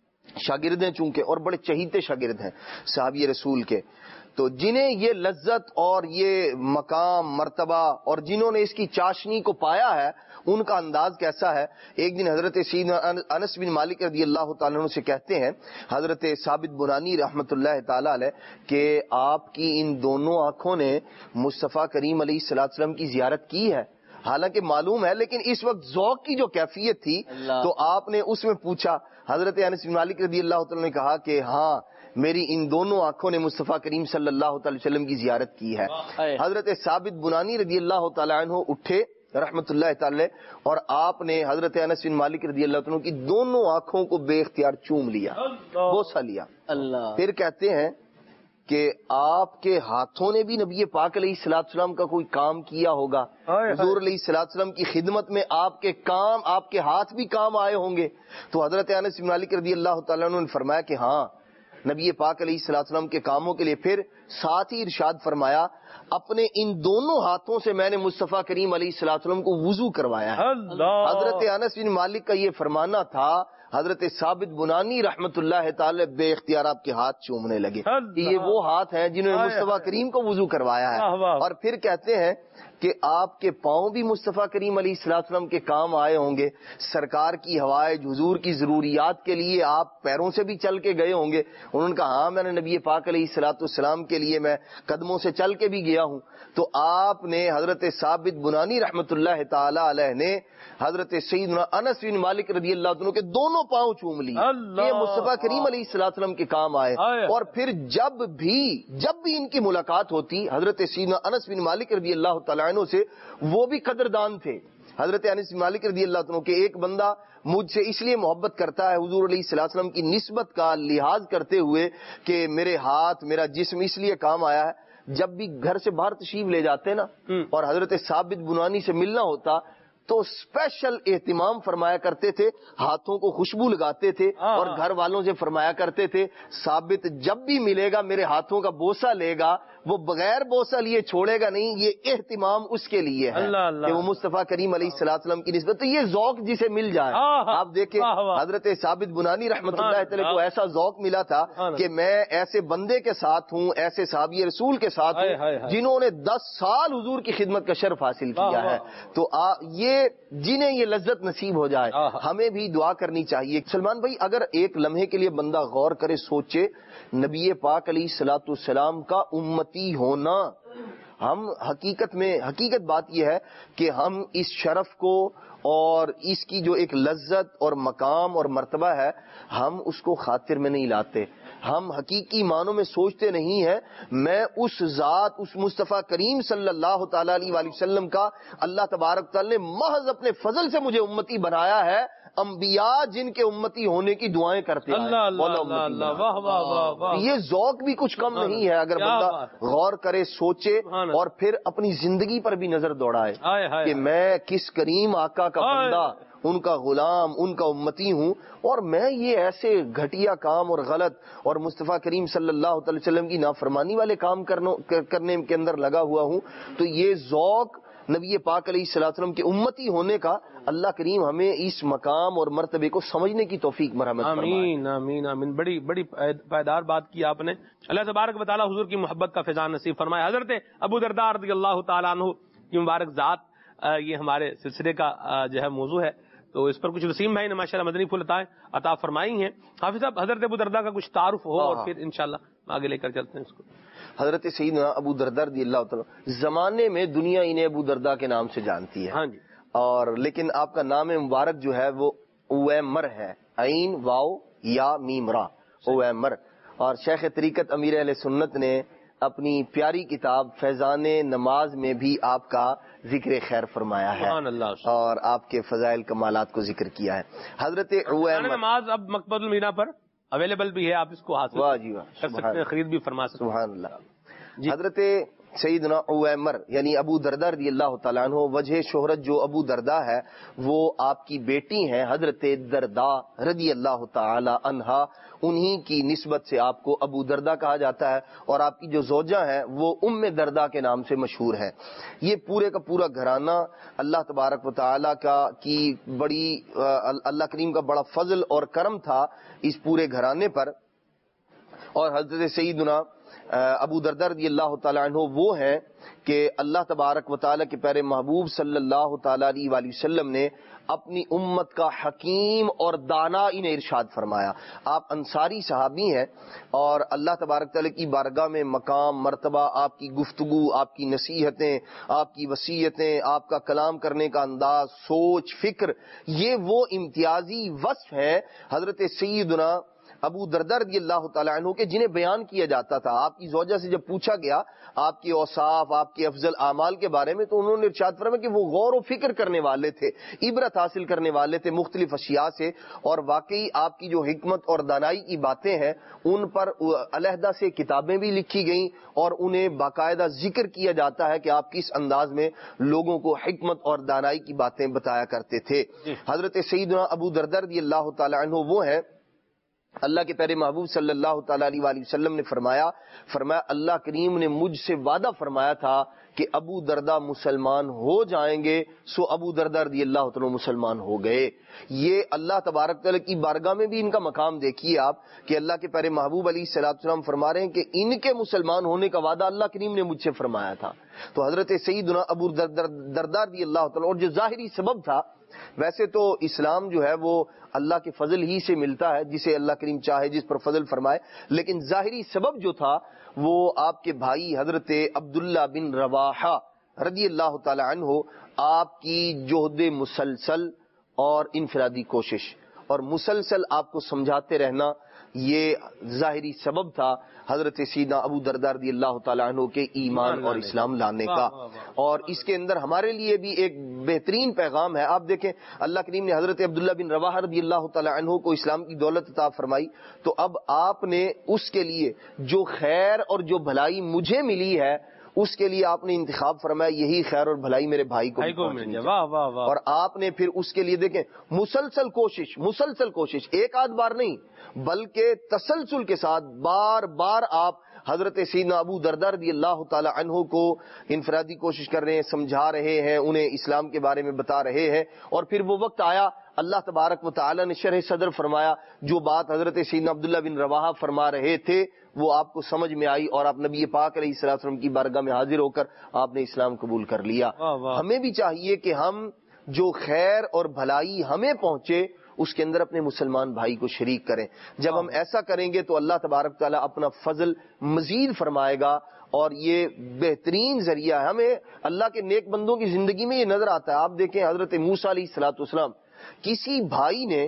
شاگرد ہیں چونکہ اور بڑے چہیتے شاگرد ہیں صحابی رسول کے، تو جنہیں یہ لذت اور یہ مقام، مرتبہ اور جنہوں نے اس کی چاشنی کو پایا ہے، ان کا انداز کیسا ہے. ایک دن حضرت سیدنا انس بن مالک رضی اللہ تعالیٰ عنہ سے کہتے ہیں حضرت ثابت بنانی رحمت اللہ تعالی علیہ کہ آپ کی ان دونوں آنکھوں نے مصطفیٰ کریم علیہ الصلوۃ والسلام کی زیارت کی ہے. حالانکہ معلوم ہے، لیکن اس وقت ذوق کی جو کیفیت تھی تو آپ نے اس میں پوچھا. حضرت انس بن مالک رضی اللہ تعالیٰ نے کہا کہ ہاں، میری ان دونوں آنکھوں نے مصطفیٰ کریم صلی اللہ تعالی وسلم کی زیارت کی ہے. حضرت ثابت بنانی رضی اللہ تعالی عنہ اٹھے رحمت اللہ تعالی، اور آپ نے حضرت انس بن مالک رضی اللہ عنہ کی دونوں آنکھوں کو بے اختیار چوم لیا، بوسہ لیا. پھر کہتے ہیں کہ آپ کے ہاتھوں نے بھی نبی پاک علیہ الصلوۃ والسلام کا کوئی کام کیا ہوگا. حضور علیہ الصلوۃ والسلام کی خدمت میں آپ کے ہاتھ بھی کام آئے ہوں گے. تو حضرت انس بن مالک رضی اللہ تعالیٰ عنہ نے فرمایا کہ ہاں، نبی پاک علیہ الصلوۃ والسلام کے کاموں کے لیے. پھر ساتھ ہی ارشاد فرمایا، اپنے ان دونوں ہاتھوں سے میں نے مصطفیٰ کریم علیہ الصلوۃ والسلام کو وضو کروایا ہے. حضرت انس بن مالک کا یہ فرمانا تھا. حضرت ثابت بنانی رحمت اللہ تعالی بے اختیار آپ کے ہاتھ چومنے لگے. یہ وہ ہاتھ ہیں جنہوں نے مصطفیٰ کریم کو وضو کروایا ہے. اور پھر کہتے ہیں کہ آپ کے پاؤں بھی مصطفیٰ کریم علیہ الصلوۃ والسلام کے کام آئے ہوں گے. سرکار کی ہوائج، حضور کی ضروریات کے لیے آپ پیروں سے بھی چل کے گئے ہوں گے. انہوں نے کہا ہاں، میں نے نبی پاک علیہ الصلوۃ والسلام کے لیے میں قدموں سے چل کے بھی گیا ہوں. تو آپ نے حضرت ثابت بنانی رحمت اللہ تعالی علیہ نے حضرت سیدنا انس بن مالک رضی اللہ عنہ کے دونوں پاؤں چوم لیے. یہ مصطفیٰ کریم علیہ الصلوۃ والسلام کے کام آئے. اور پھر جب بھی ان کی ملاقات ہوتی حضرت سیدنا انس بن مالک رضی اللہ تعالی عنہ سے، وہ بھی قدردان تھے. حضرت انس بن مالک رضی اللہ عنہ کہ ایک بندہ مجھ سے اس لیے محبت کرتا ہے حضور علیہ الصلوۃ والسلام کی نسبت کا لحاظ کرتے ہوئے کہ میرے ہاتھ، میرا جسم اس لیے کام آیا ہے. جب بھی گھر سے باہر تشریف لے جاتے نا اور حضرت ثابت بنانی سے ملنا ہوتا تو اسپیشل اہتمام فرمایا کرتے تھے، ہاتھوں کو خوشبو لگاتے تھے اور گھر والوں سے فرمایا کرتے تھے ثابت جب بھی ملے گا میرے ہاتھوں کا بوسہ لے گا، وہ بغیر بوسہ لیے چھوڑے گا نہیں، یہ اہتمام اس کے لیے ہے کہ وہ مصطفیٰ کریم علیہ الصلوۃ والسلام کی نسبت. تو یہ ذوق جسے مل جائے، آپ دیکھیں حضرت ثابت بنانی رحمۃ اللہ علیہ کو ایسا ذوق ملا تھا کہ میں ایسے بندے کے ساتھ ہوں، ایسے صحابی رسول کے ساتھ ہوں جنہوں نے 10 سال حضور کی خدمت کا شرف حاصل کیا ہے. تو یہ جنہیں یہ لذت نصیب ہو جائے ہمیں بھی دعا کرنی چاہیے. سلمان بھائی اگر ایک لمحے کے لیے بندہ غور کرے، سوچے نبی پاک علیہ الصلوۃ والسلام کا امتی ہونا، ہم حقیقت بات یہ ہے کہ ہم اس شرف کو اور اس کی جو ایک لذت اور مقام اور مرتبہ ہے ہم اس کو خاطر میں نہیں لاتے، ہم حقیقی معنوں میں سوچتے نہیں ہیں میں اس ذات، اس مصطفیٰ کریم صلی اللہ تعالی علیہ وآلہ وسلم کا اللہ تبارک تعالی نے محض اپنے فضل سے مجھے امتی بنایا ہے. انبیاء جن کے امتی ہونے کی دعائیں کرتے ہیں، یہ ذوق بھی کچھ کم نہیں ہے اگر بندہ غور کرے، سوچے اور پھر اپنی زندگی پر بھی نظر دوڑائے کہ میں کس کریم آقا کا بندہ، ان کا غلام، ان کا امتی ہوں، اور میں یہ ایسے گھٹیا کام اور غلط اور مصطفیٰ کریم صلی اللہ علیہ وسلم کی نافرمانی والے کام کرنے کے اندر لگا ہوا ہوں. تو یہ ذوق نبی پاک علیہ الصلوۃ والسلام کے امتی ہونے کا اللہ کریم ہمیں اس مقام اور مرتبے کو سمجھنے کی توفیق مرحمت فرمائے. آمین آمین آمین. بڑی پائیدار بات کی آپ نے. اللہ تبارک و تعالی حضور کی محبت کا فیضان نصیب فرمائے. حضرت ابو درداء رضی اللہ تعالیٰ عنہ کی مبارک ذات، یہ ہمارے سلسلے کا جو ہے موضوع ہے، تو اس پر کچھ وسیم بھائی نے ماشاءاللہ مدنی پھول عطا فرمائی ہیں. حافظ صاحب حضرت ابو درداء کا کچھ تعارف ہو اور پھر انشاءاللہ آگے لے کر چلتے ہیں اس کو. حضرت سیدنا ابو درداء رضی اللہ تعالی زمانے میں دنیا انہیں ابو درداء کے نام سے جانتی ہے. ہاں جی. اور لیکن آپ کا نام مبارک جو ہے وہ اویمر ہے، عین واو یا میم را، اویمر. اور شیخ طریقت امیر اہل سنت نے اپنی پیاری کتاب فیضان نماز میں بھی آپ کا ذکر خیر فرمایا ہے اور آپ کے فضائل کمالات کو ذکر کیا ہے. حضرت اویمر نماز اب مکتبۃ المدینہ پر اویلیبل بھی ہے، آپ اس کو حاصل کر سکتے ہیں، خرید بھی فرما سکتے ہیں. سبحان اللہ. حضرت سیدنا اویمر یعنی ابو درداء رضی اللہ تعالیٰ عنہ، وجہ شہرت جو ابو درداء ہے وہ آپ کی بیٹی ہیں حضرت درداء رضی اللہ تعالی عنہا، انہی کی نسبت سے آپ کو ابو درداء کہا جاتا ہے. اور آپ کی جو زوجہ ہیں وہ ام درداء کے نام سے مشہور ہے. یہ پورے کا پورا گھرانہ اللہ تبارک و تعالی کی بڑی اللہ کریم کا بڑا فضل اور کرم تھا اس پورے گھرانے پر. اور حضرت سیدنا ابو درداء رضی اللہ تعالیٰ عنہ وہ ہیں کہ اللہ تبارک و تعالیٰ کے پیارے محبوب صلی اللہ تعالیٰ علیہ وآلہ وسلم نے اپنی امت کا حکیم اور دانا انہیں ارشاد فرمایا. آپ انصاری صحابی ہیں اور اللہ تبارک تعالیٰ کی بارگاہ میں مقام، مرتبہ، آپ کی گفتگو، آپ کی نصیحتیں، آپ کی وصیتیں، آپ کا کلام کرنے کا انداز، سوچ، فکر، یہ وہ امتیازی وصف ہے حضرت سیدنا ابو درداء رضی اللہ تعالیٰ عنہ کے جنہیں بیان کیا جاتا تھا. آپ کی زوجہ سے جب پوچھا گیا آپ کے اوصاف، آپ کے افضل اعمال کے بارے میں، تو انہوں نے ارشاد فرمایا کہ وہ غور و فکر کرنے والے تھے، عبرت حاصل کرنے والے تھے مختلف اشیاء سے، اور واقعی آپ کی جو حکمت اور دانائی کی باتیں ہیں ان پر علیحدہ سے کتابیں بھی لکھی گئیں اور انہیں باقاعدہ ذکر کیا جاتا ہے کہ آپ کس انداز میں لوگوں کو حکمت اور دانائی کی باتیں بتایا کرتے تھے. حضرت سیدنا ابو درداء رضی اللہ تعالیٰ عنہ وہ ہیں، اللہ کے پیارے محبوب صلی اللہ تعالیٰ علیہ وآلہ وسلم نے فرمایا اللہ کریم نے مجھ سے وعدہ فرمایا تھا کہ ابو درداء مسلمان ہو جائیں گے، سو ابو درداء رضی اللہ تعالیٰ مسلمان ہو گئے. یہ اللہ تبارک تعالیٰ کی بارگاہ میں بھی ان کا مقام دیکھیے آپ کہ اللہ کے پیارے محبوب علیہ الصلوۃ والسلام فرما رہے ہیں کہ ان کے مسلمان ہونے کا وعدہ اللہ کریم نے مجھ سے فرمایا تھا. تو حضرت سیدنا ابو درداء رضی اللہ تعالیٰ، اور جو ظاہری سبب تھا، ویسے تو اسلام جو ہے وہ اللہ کے فضل ہی سے ملتا ہے، جسے اللہ کریم چاہے جس پر فضل فرمائے، لیکن ظاہری سبب جو تھا وہ آپ کے بھائی حضرت عبداللہ بن رواحہ رضی اللہ تعالی عنہ، آپ کی جہد مسلسل اور انفرادی کوشش اور مسلسل آپ کو سمجھاتے رہنا، یہ ظاہری سبب تھا حضرت سیدنا ابو درداء رضی اللہ تعالیٰ عنہ کے ایمان اور اسلام لانے کا. اور اس کے اندر ہمارے لیے بھی ایک بہترین پیغام ہے. آپ دیکھیں اللہ کریم نے حضرت عبداللہ بن رواحہ رضی اللہ تعالیٰ عنہ کو اسلام کی دولت عطا فرمائی، تو اب آپ نے اس کے لیے جو خیر اور جو بھلائی مجھے ملی ہے اس کے لیے آپ نے انتخاب فرمایا یہی خیر اور بھلائی میرے بھائی کو مل جائے. واہ واہ واہ. اور آپ نے پھر اس کے لیے دیکھیں مسلسل کوشش ایک آدھ بار نہیں بلکہ تسلسل کے ساتھ بار بار آپ حضرت سیدنا ابو درداء رضی اللہ تعالی عنہ کو انفرادی کوشش کر رہے ہیں, سمجھا رہے ہیں, انہیں اسلام کے بارے میں بتا رہے ہیں. اور پھر وہ وقت آیا اللہ تبارک و تعالی نے شرح صدر فرمایا, جو بات حضرت سیدنا عبداللہ بن رواحہ فرما رہے تھے وہ آپ کو سمجھ میں آئی اور آپ نبی پاک علیہ الصلوۃ والسلام کی بارگاہ میں حاضر ہو کر آپ نے اسلام قبول کر لیا. ہمیں بھی چاہیے کہ ہم جو خیر اور بھلائی ہمیں پہنچے اس کے اندر اپنے مسلمان بھائی کو شریک کریں. جب ہم ایسا کریں گے تو اللہ تبارک تعالیٰ اپنا فضل مزید فرمائے گا, اور یہ بہترین ذریعہ ہے. ہمیں اللہ کے نیک بندوں کی زندگی میں یہ نظر آتا ہے. آپ دیکھیں حضرت موسیٰ علیہ الصلوۃ والسلام, کسی بھائی نے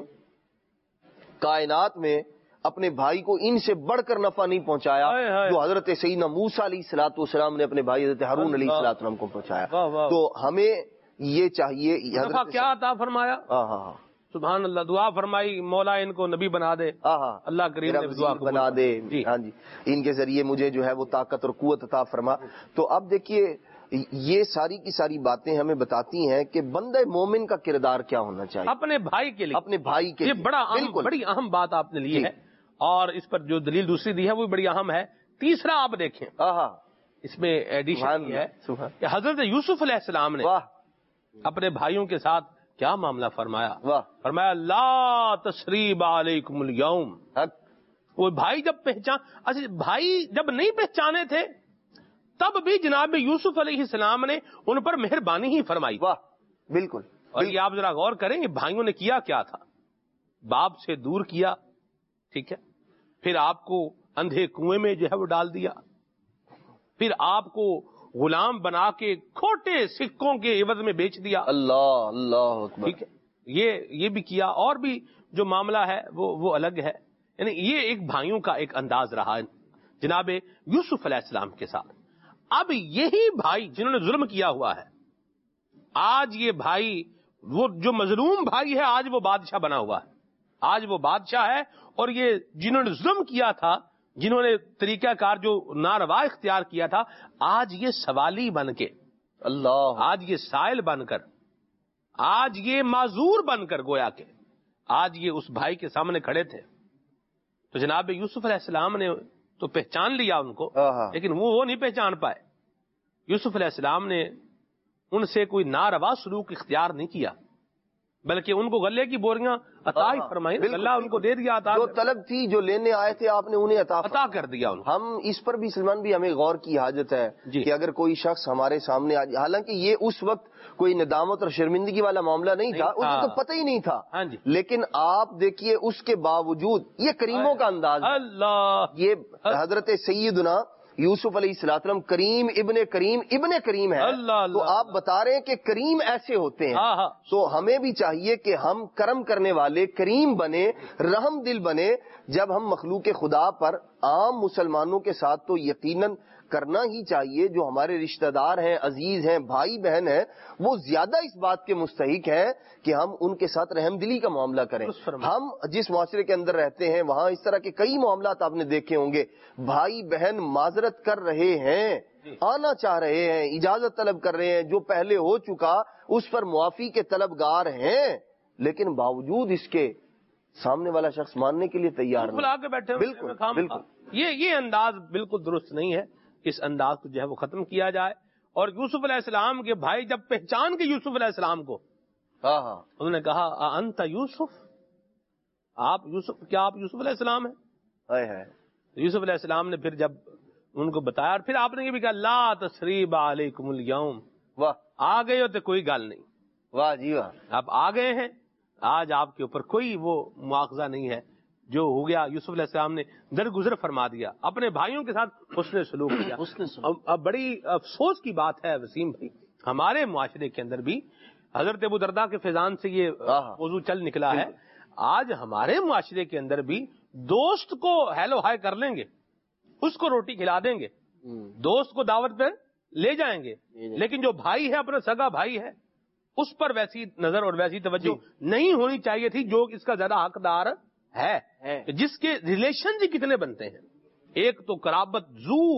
کائنات میں اپنے بھائی کو ان سے بڑھ کر نفع نہیں پہنچایا جو حضرت سیدنا موسیٰ علیہ الصلوۃ والسلام نے اپنے بھائی حضرت ہارون علیہ الصلوۃ والسلام کو پہنچایا. تو ہمیں یہ چاہیے کیا عطا فرمایا. سبحان اللہ. دعا فرمائی مولا ان کو نبی بنا دے, اللہ کریم نے دعا بنا دے. ہاں جی, ان کے ذریعے مجھے جو ہے وہ طاقت اور قوت عطا فرما. تو اب دیکھیے یہ ساری کی ساری باتیں ہمیں بتاتی ہیں کہ بندہ مومن کا کردار کیا ہونا چاہیے اپنے بھائی کے لیے. اپنے بھائی کے یہ بڑی اہم بات آپ نے لی ہے, اور اس پر جو دلیل دوسری دی ہے وہ بڑی اہم ہے. تیسرا آپ دیکھیں اس میں ایڈیشن ہے کہ حضرت یوسف علیہ السلام نے اپنے بھائیوں کے ساتھ کیا معاملہ فرمایا. فرمایا لا تثریب علیکم اليوم. وہ بھائی جب نہیں پہچانے تھے تب بھی جناب یوسف علیہ السلام نے ان پر مہربانی ہی فرمائی. بالکل. اور یہ آپ ذرا غور کریں کہ بھائیوں نے کیا تھا. باپ سے دور کیا, ٹھیک ہے, پھر آپ کو اندھے کنویں میں جو ہے وہ ڈال دیا, پھر آپ کو غلام بنا کے کھوٹے سکوں کے عوض میں بیچ دیا. اللہ اکبر. ٹھیک ہے, یہ بھی کیا, اور بھی جو معاملہ ہے وہ الگ ہے. یعنی یہ ایک بھائیوں کا ایک انداز رہا جناب یوسف علیہ السلام کے ساتھ. اب یہی بھائی جنہوں نے ظلم کیا ہوا ہے, آج یہ بھائی وہ جو مظلوم بھائی ہے آج وہ بادشاہ بنا ہوا ہے, آج وہ بادشاہ ہے. اور یہ جنہوں نے ظلم کیا تھا, جنہوں نے طریقہ کار جو ناروا اختیار کیا تھا, آج یہ سوالی بن کے آج یہ سائل بن کر, آج یہ معذور بن کر, گویا کہ آج یہ اس بھائی کے سامنے کھڑے تھے. تو جناب یوسف علیہ السلام نے تو پہچان لیا ان کو, لیکن وہ نہیں پہچان پائے. یوسف علیہ السلام نے ان سے کوئی ناروا سلوک اختیار نہیں کیا, بلکہ ان کو غلے کی بوریاں عطا ہی فرمائی. اللہ ان کو دے دیا, جو طلب تھی, جو لینے آئے تھے آپ نے انہیں عطا کر دیا. ہم اس پر بھی سلمان بھی ہمیں غور کی حاجت ہے کہ اگر کوئی شخص ہمارے سامنے آ جائے, حالانکہ یہ اس وقت کوئی ندامت اور شرمندگی والا معاملہ نہیں تھا, ان کو تو پتہ ہی نہیں تھا, لیکن آپ دیکھیے اس کے باوجود یہ کریموں کا انداز. اللہ, یہ حضرت سیدنا یوسف علیہ السلام کریم ابن کریم ہے. تو آپ بتا رہے ہیں کہ کریم ایسے ہوتے ہیں. تو ہمیں بھی چاہیے کہ ہم کرم کرنے والے کریم بنے, رحم دل بنے. جب ہم مخلوق خدا پر عام مسلمانوں کے ساتھ تو یقیناً کرنا ہی چاہیے, جو ہمارے رشتہ دار ہیں, عزیز ہیں, بھائی بہن ہیں, وہ زیادہ اس بات کے مستحق ہیں کہ ہم ان کے ساتھ رحم دلی کا معاملہ کریں. ہم جس معاشرے کے اندر رہتے ہیں وہاں اس طرح کے کئی معاملات آپ نے دیکھے ہوں گے. بھائی بہن معذرت کر رہے ہیں, آنا چاہ رہے ہیں, اجازت طلب کر رہے ہیں, جو پہلے ہو چکا اس پر معافی کے طلبگار ہیں, لیکن باوجود اس کے سامنے والا شخص ماننے کے لیے تیار نہیں. بالکل. یہ انداز بالکل درست نہیں ہے. اس انداز کو جو ہے وہ ختم کیا جائے. اور یوسف علیہ السلام کے بھائی جب پہچان کے یوسف علیہ السلام کو, انہوں نے کہا انت یوسف, آپ یوسف, کیا آپ یوسف علیہ السلام ہیں؟ یوسف علیہ السلام نے پھر جب ان کو بتایا, اور پھر آپ نے یہ بھی کہا لا تثریب علیکم اليوم. آ گئے ہو تو کوئی گل نہیں. واہ جی واہ, آپ آ گئے ہیں, آج آپ کے اوپر کوئی وہ مواخذہ نہیں ہے. جو ہو گیا یوسف علیہ السلام نے درگزر فرما دیا, اپنے بھائیوں کے ساتھ حسن سلوک کیا. اب بڑی افسوس کی بات ہے وسیم بھائی, ہمارے معاشرے کے اندر بھی حضرت ابو درداء کے فیضان سے یہ موضوع چل نکلا ہے. آج ہمارے معاشرے کے اندر بھی دوست کو ہیلو ہائی کر لیں گے, اس کو روٹی کھلا دیں گے, دوست کو دعوت پہ لے جائیں گے, لیکن جو بھائی ہے, اپنا سگا بھائی ہے, اس پر ویسی نظر اور ویسی توجہ نہیں ہونی چاہیے تھی جو اس کا زیادہ حقدار ہے. جس کے ریلیشن جی کتنے بنتے ہیں, ایک تو قرابت زو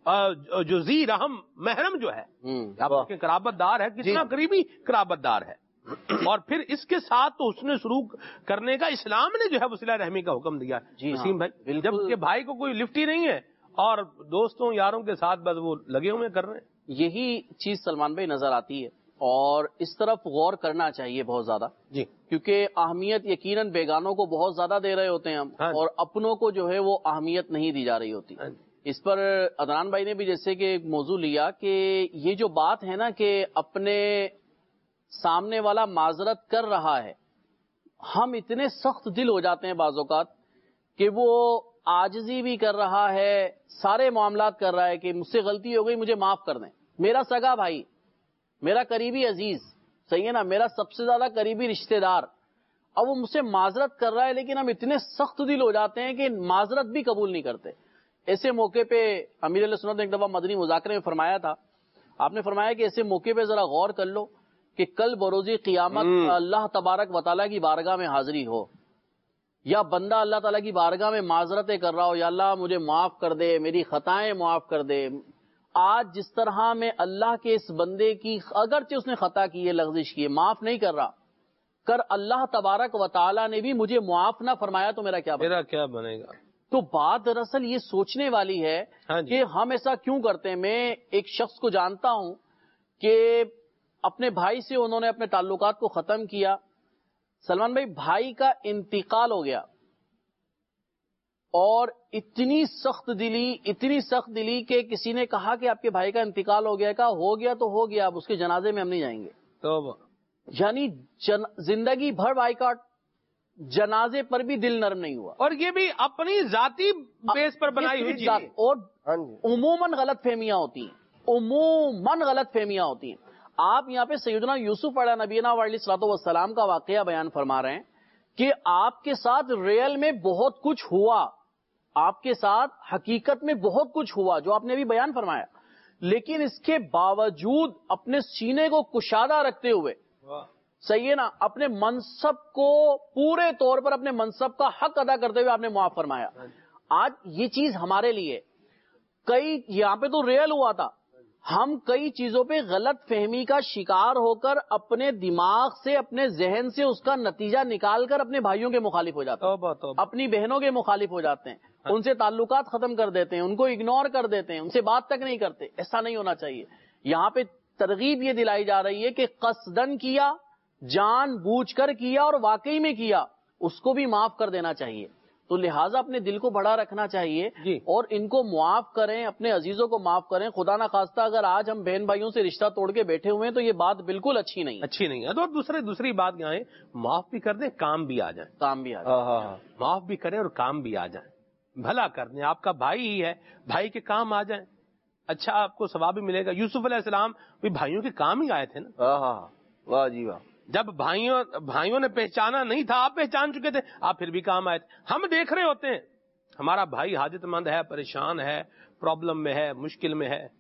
جو ذی رحم محرم جو ہے آپ کے قرابت دار ہے، کتنا قریبی قرابت دار ہے، اور پھر اس کے ساتھ تو حسن سلوک کرنے کا اسلام نے جو ہے صلہ رحمی کا حکم دیا ہے وسیم بھائی، جب کہ بھائی کو کوئی لفٹ ہی نہیں ہے اور دوستوں یاروں کے ساتھ بس وہ لگے ہوئے کر رہے ہیں۔ یہی چیز سلمان بھائی نظر آتی ہے اور اس طرف غور کرنا چاہیے بہت زیادہ، جی، کیونکہ اہمیت یقیناً بیگانوں کو بہت زیادہ دے رہے ہوتے ہیں ہم، اور اپنوں کو جو ہے وہ اہمیت نہیں دی جا رہی ہوتی۔ اس پر عدنان بھائی نے بھی جیسے کہ ایک موضوع لیا کہ یہ جو بات ہے نا کہ اپنے سامنے والا معذرت کر رہا ہے، ہم اتنے سخت دل ہو جاتے ہیں بعض اوقات کہ وہ عاجزی بھی کر رہا ہے، سارے معاملات کر رہا ہے کہ مجھ سے غلطی ہو گئی، مجھے معاف کر دیں، میرا سگا بھائی، میرا قریبی عزیز، صحیح ہے نا، میرا سب سے زیادہ قریبی رشتہ دار، اب وہ مجھ سے معذرت کر رہا ہے، لیکن ہم اتنے سخت دل ہو جاتے ہیں کہ معذرت بھی قبول نہیں کرتے۔ ایسے موقع پہ امیر علیہ سنت نے ایک دفعہ مدنی مذاکرے میں فرمایا تھا، آپ نے فرمایا کہ ایسے موقع پہ ذرا غور کر لو کہ کل بروز قیامت اللہ تبارک و تعالیٰ کی بارگاہ میں حاضری ہو، یا بندہ اللہ تعالیٰ کی بارگاہ میں معذرتیں کر رہا ہو، یا اللہ مجھے معاف کر دے، میری خطائیں معاف کر دے۔ آج جس طرح میں اللہ کے اس بندے کی اگرچہ اس نے خطا کی ہے، لغزش کی ہے، معاف نہیں کر رہا، کر اللہ تبارک و تعالیٰ نے بھی مجھے معاف نہ فرمایا تو میرا کیا بنے گا؟ تو بات دراصل یہ سوچنے والی ہے کہ ہم ایسا کیوں کرتے ہیں۔ میں ایک شخص کو جانتا ہوں کہ اپنے بھائی سے انہوں نے اپنے تعلقات کو ختم کیا، سلمان بھائی، بھائی کا انتقال ہو گیا، اور اتنی سخت دلی کہ کسی نے کہا کہ آپ کے بھائی کا انتقال ہو گیا، کہا ہو گیا تو ہو گیا، اب اس کے جنازے میں ہم نہیں جائیں گے۔ یعنی زندگی بھر بائیکاٹ، جنازے پر بھی دل نرم نہیں ہوا، اور یہ بھی اپنی ذاتی بیس پر بنائی ہوئی چیز، اور عموماً غلط فہمیاں ہوتی ہیں۔ آپ یہاں پہ سیدنا یوسف علیہ نبینا علیہ الصلوۃ والسلام کا واقعہ بیان فرما رہے ہیں کہ آپ کے ساتھ ریئل میں بہت کچھ ہوا، آپ کے ساتھ حقیقت میں بہت کچھ ہوا جو آپ نے بھی بیان فرمایا، لیکن اس کے باوجود اپنے سینے کو کشادہ رکھتے ہوئے، صحیح ہے نا، اپنے منصب کو پورے طور پر اپنے منصب کا حق ادا کرتے ہوئے آپ نے معاف فرمایا۔ آج یہ چیز ہمارے لیے کئی، یہاں پہ تو ریئل ہوا تھا، ہم کئی چیزوں پہ غلط فہمی کا شکار ہو کر اپنے دماغ سے، اپنے ذہن سے اس کا نتیجہ نکال کر اپنے بھائیوں کے مخالف ہو جاتے ہیں، اپنی بہنوں کے مخالف ہو جاتے ہیں، ان سے تعلقات ختم کر دیتے ہیں، ان کو اگنور کر دیتے ہیں، ان سے بات تک نہیں کرتے۔ ایسا نہیں ہونا چاہیے۔ یہاں پہ ترغیب یہ دلائی جا رہی ہے کہ قصدن کیا، جان بوجھ کر کیا اور واقعی میں کیا، اس کو بھی معاف کر دینا چاہیے۔ تو لہٰذا اپنے دل کو بڑا رکھنا چاہیے اور ان کو معاف کریں، اپنے عزیزوں کو معاف کریں۔ خدا نہ خواستہ اگر آج ہم بہن بھائیوں سے رشتہ توڑ کے بیٹھے ہوئے ہیں تو یہ بات بالکل اچھی نہیں ہے۔ اور دوسری بات یہاں ہے، معاف بھی کر دیں، کام بھی آ جائیں، معاف بھی کریں اور کام بھی آ جائیں، بھلا کر دیں، آپ کا بھائی ہی ہے، بھائی کے کام آ جائیں، اچھا آپ کو ثواب بھی ملے گا۔ یوسف علیہ السلام بھی بھائیوں کے کام ہی آئے تھے نا، واہ جی واہ، جب بھائیوں نے پہچانا نہیں تھا، آپ پہچان چکے تھے، آپ پھر بھی کام آئے تھے۔ ہم دیکھ رہے ہوتے ہیں ہمارا بھائی حاجت مند ہے، پریشان ہے، پرابلم میں ہے، مشکل میں ہے،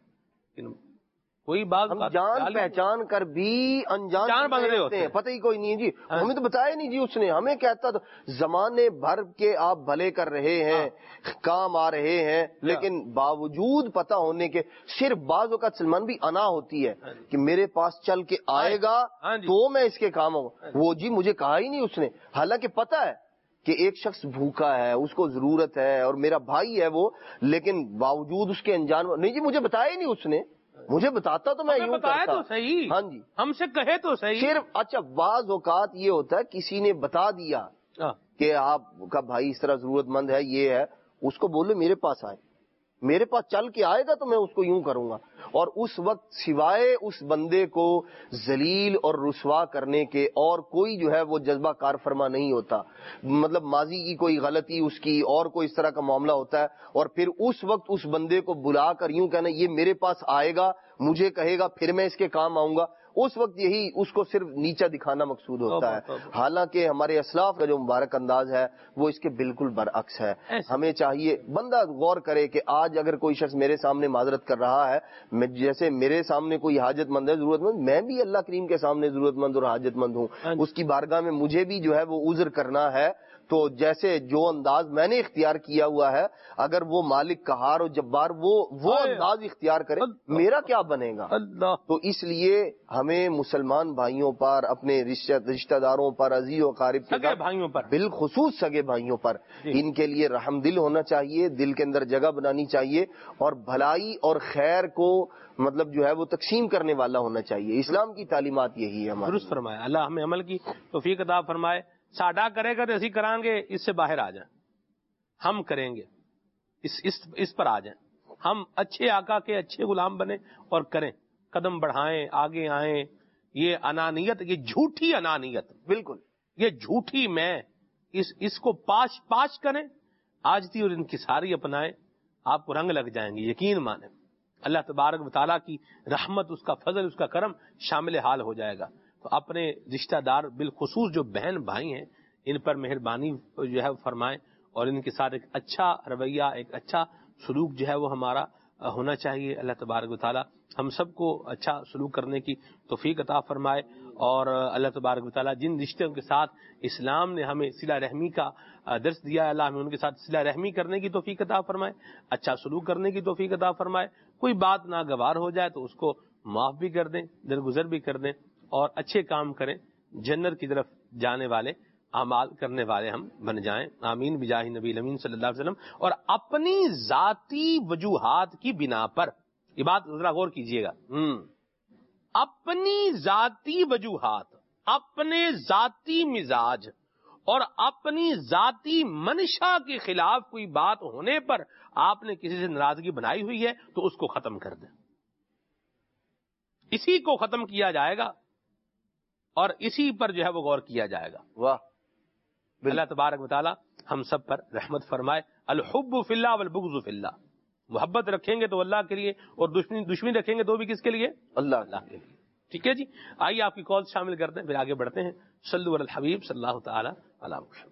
کوئی بات جان پہچان کر بھی انجان بن رہے ہوتے ہیں، پتہ ہی کوئی نہیں ہے جی، ہمیں تو بتایا نہیں جی، اس نے ہمیں کہتا تو زمانے بھر کے آپ بھلے کر رہے ہیں، کام آ رہے ہیں، لیکن باوجود پتہ ہونے کے صرف بعض اوقات سلمان بھی انا ہوتی ہے کہ میرے پاس چل کے آئے گا تو میں اس کے کام ہوں، وہ جی مجھے کہا ہی نہیں اس نے، حالانکہ پتہ ہے کہ ایک شخص بھوکا ہے، اس کو ضرورت ہے اور میرا بھائی ہے وہ، لیکن باوجود اس کے انجان نہیں جی، مجھے بتایا ہی نہیں اس نے، مجھے بتاتا تو میں یوں بتایا تو صحیح، ہاں جی، ہم سے کہے تو صحیح، صرف اچھا بعض اوقات یہ ہوتا ہے کسی نے بتا دیا کہ آپ کا بھائی اس طرح ضرورت مند ہے، یہ ہے، اس کو بولے میرے پاس آئے، میرے پاس چل کے آئے گا تو میں اس کو یوں کروں گا، اور اس وقت سوائے اس بندے کو ذلیل اور رسوا کرنے کے اور کوئی جو ہے وہ جذبہ کار فرما نہیں ہوتا۔ مطلب ماضی کی کوئی غلطی اس کی اور کوئی اس طرح کا معاملہ ہوتا ہے، اور پھر اس وقت اس بندے کو بلا کر یوں کہنا یہ میرے پاس آئے گا، مجھے کہے گا، پھر میں اس کے کام آؤں گا، اس وقت یہی اس کو صرف نیچا دکھانا مقصود ہوتا ہے، حالانکہ ہمارے اسلاف کا جو مبارک انداز ہے وہ اس کے بالکل برعکس ہے. ہمیں چاہیے بندہ غور کرے کہ آج اگر کوئی شخص میرے سامنے معذرت کر رہا ہے، جیسے میرے سامنے کوئی حاجت مند ہے، ضرورت مند، میں بھی اللہ کریم کے سامنے ضرورت مند اور حاجت مند ہوں. اس کی بارگاہ میں مجھے بھی جو ہے وہ عذر کرنا ہے. تو جیسے جو انداز میں نے اختیار کیا ہوا ہے، اگر وہ مالک قہار اور جبار وہ انداز اختیار کرے، میرا کیا بنے گا؟ تو اس لیے ہمیں مسلمان بھائیوں پر، اپنے رشتہ داروں پر، عزیز و اقارب کے بھائیوں پر، بالخصوص سگے بھائیوں پر، ان کے لیے رحم دل ہونا چاہیے، دل کے اندر جگہ بنانی چاہیے، اور بھلائی اور خیر کو مطلب جو ہے وہ تقسیم کرنے والا ہونا چاہیے. اسلام کی تعلیمات یہی ہے ہماری. درست فرمایا. اللہ ہمیں عمل کی توفیق عطا فرمائے. ساڈا کرے گا تو اسی کریں گے، اس سے باہر آ جائیں. ہم کریں گے، اس پر آ جائیں. ہم اچھے آقا کے اچھے غلام بنے اور کریں، قدم بڑھائیں، آگے آئیں. یہ انانیت، یہ جھوٹی انانیت، بالکل یہ جھوٹی میں اس کو پاش کریں، عاجزی اور انکساری اپنائیں، آپ کو رنگ لگ جائیں گے. یقین مانیں اللہ تبارک و تعالیٰ کی رحمت، اس کا فضل، اس کا کرم شامل حال ہو جائے گا. تو اپنے رشتہ دار بالخصوص جو بہن بھائی ہیں ان پر مہربانی جو ہے فرمائیں، اور ان کے ساتھ ایک اچھا رویہ، ایک اچھا سلوک جو ہے وہ ہمارا ہونا چاہیے. اللہ تبارک و تعالیٰ ہم سب کو اچھا سلوک کرنے کی توفیق عطا فرمائے. اور اللہ تبارک و تعالیٰ جن رشتوں کے ساتھ اسلام نے ہمیں صلہ رحمی کا درس دیا ہے، اللہ ہمیں ان کے ساتھ صلہ رحمی کرنے کی توفیق عطا فرمائے، اچھا سلوک کرنے کی توفیق عطا فرمائے. کوئی بات ناگوار ہو جائے تو اس کو معاف بھی کر دیں، درگزر بھی کر دیں، اور اچھے کام کریں، جنت کی طرف جانے والے اعمال کرنے والے ہم بن جائیں. آمین بجاہ نبی الامین صلی اللہ علیہ وسلم. اور اپنی ذاتی وجوہات کی بنا پر، یہ بات ذرا غور کیجئے گا، اپنی ذاتی وجوہات، اپنے ذاتی مزاج اور اپنی ذاتی منشا کے خلاف کوئی بات ہونے پر آپ نے کسی سے ناراضگی بنائی ہوئی ہے تو اس کو ختم کر دیں. اسی کو ختم کیا جائے گا اور اسی پر جو ہے وہ غور کیا جائے گا. واہ. اللہ تبارک و تعالی ہم سب پر رحمت فرمائے. الحب فی اللہ والبغض فی اللہ. محبت رکھیں گے تو اللہ کے لیے، اور دشمنی رکھیں گے تو بھی کس کے لیے؟ اللہ کے لیے. ٹھیک ہے جی، آئیے آپ کی کال شامل کرتے ہیں، پھر آگے بڑھتے ہیں. صلو علی الحبیب صلی اللہ تعالی علی محمد.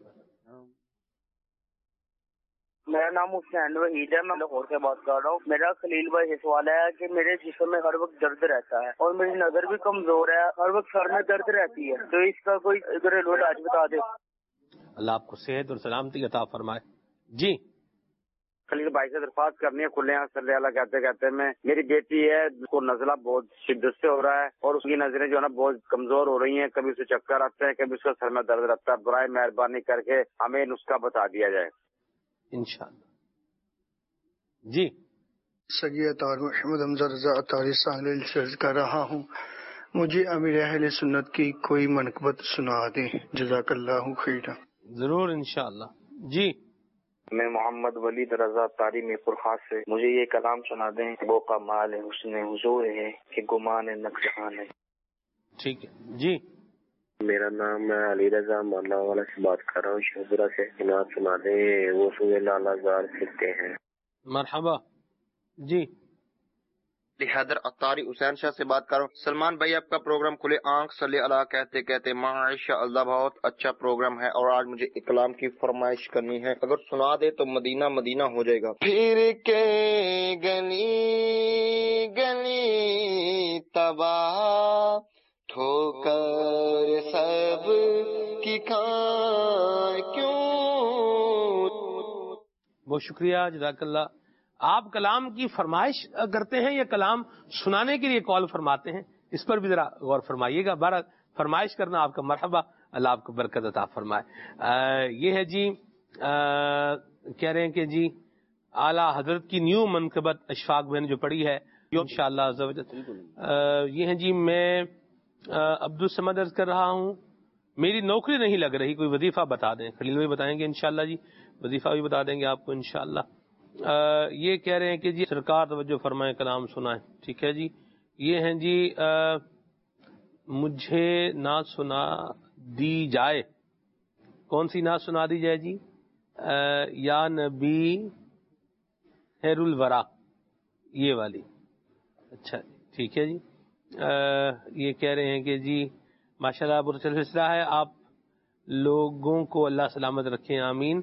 میرا نام حسین وحید ہے، میں لاہور سے بات کر رہا ہوں. میرا خلیل بھائی سے سوال ہے کہ میرے جسم میں ہر وقت درد رہتا ہے اور میری نظر بھی کمزور ہے، ہر وقت سر میں درد رہتی ہے، تو اس کا کوئی گھریلو علاج بتا دے. اللہ آپ کو صحت اور سلامتی عطا فرمائے. جی خلیل بھائی سے درخواست کرنی ہے، کھلے ہیں صلی اللہ کہتے کہتے میں، میری بیٹی ہے اس کو نزلہ بہت شدت سے ہو رہا ہے اور اس کی نظریں جو ہے نا بہت کمزور ہو رہی ہیں، کبھی اسے چکر آتا ہے، کبھی اس کا سر میں درد رہتا ہے. برائے مہربانی کر کے ہمیں نسخہ بتا دیا جائے انشاءاللہ. جی سگی اطار محمد حمزہ رضا اطاری ساحل سے کر رہا ہوں، مجھے امیر اہل سنت کی کوئی منقبت سنا دیں، جزاک اللہ خیرا. ضرور انشاءاللہ. جی میں محمد ولید رضا تاری میرپور خاص سے، مجھے یہ کلام سنا دیں، وہ کمال حسن حضور ہے کہ گمان نقصان ہے. ٹھیک ہے. جی میرا نام علی رضا مولا والا سے بات کر رہا ہوں، شہبرہ سے. جناب سنا دیں وہ سوئے لالا زار سکتے ہیں. مرحبا. جی حیدر اطاری حسین شاہ سے بات کر رہا ہوں. سلمان بھائی آپ کا پروگرام کھلے آنکھ صلی اللہ کہتے کہتے ماشاء اللہ بہت اچھا پروگرام ہے، اور آج مجھے ایک کلام کی فرمائش کرنی ہے، اگر سنا دے تو مدینہ مدینہ ہو جائے گا. پھر کے گلی گلی تباہ ٹھوکر سب کی کھائے کیوں. بہت شکریہ، جزاک اللہ. آپ کلام کی فرمائش کرتے ہیں یا کلام سنانے کے لیے کال فرماتے ہیں؟ اس پر بھی ذرا غور فرمائیے گا. بارہ فرمائش کرنا آپ کا مرحبا، اللہ آپ کو برکت عطا فرمائے. یہ ہے جی، کہہ رہے ہیں کہ جی اعلیٰ حضرت کی نیو منقبت اشفاق میں نے جو پڑھی ہے انشاءاللہ. یہ ہے جی، میں عبدالصمد عرض کر رہا ہوں، میری نوکری نہیں لگ رہی، کوئی وظیفہ بتا دیں. خلیل بھائی بتائیں گے انشاءاللہ جی، وظیفہ بھی بتا دیں گے آپ کو انشاءاللہ. یہ کہہ رہے ہیں کہ جی سرکار توجہ فرمائیں، کلام سنائیں. ٹھیک ہے جی. یہ ہیں جی، مجھے نہ سنا دی جائے. کون سی نہ سنا دی جائے جی؟ یا نبی خیر الورا، یہ والی. اچھا ٹھیک ہے جی. یہ کہہ رہے ہیں کہ جی ماشاءاللہ بہت اچھا سلسلہ ہے، آپ لوگوں کو اللہ سلامت رکھیں، آمین۔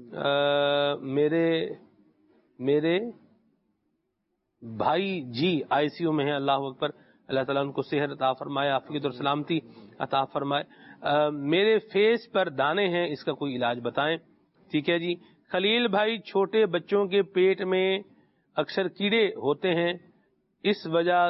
میرے بھائی جی آئی سی یو میں ہیں، اللہ اکبر، اللہ تعالیٰ ان کو صحت عطا فرمائے، عافیت اور سلامتی عطا فرمائے۔ میرے فیس پر دانے ہیں، اس کا کوئی علاج بتائیں۔ ٹھیک ہے جی۔ خلیل بھائی، چھوٹے بچوں کے پیٹ میں اکثر کیڑے ہوتے ہیں، کس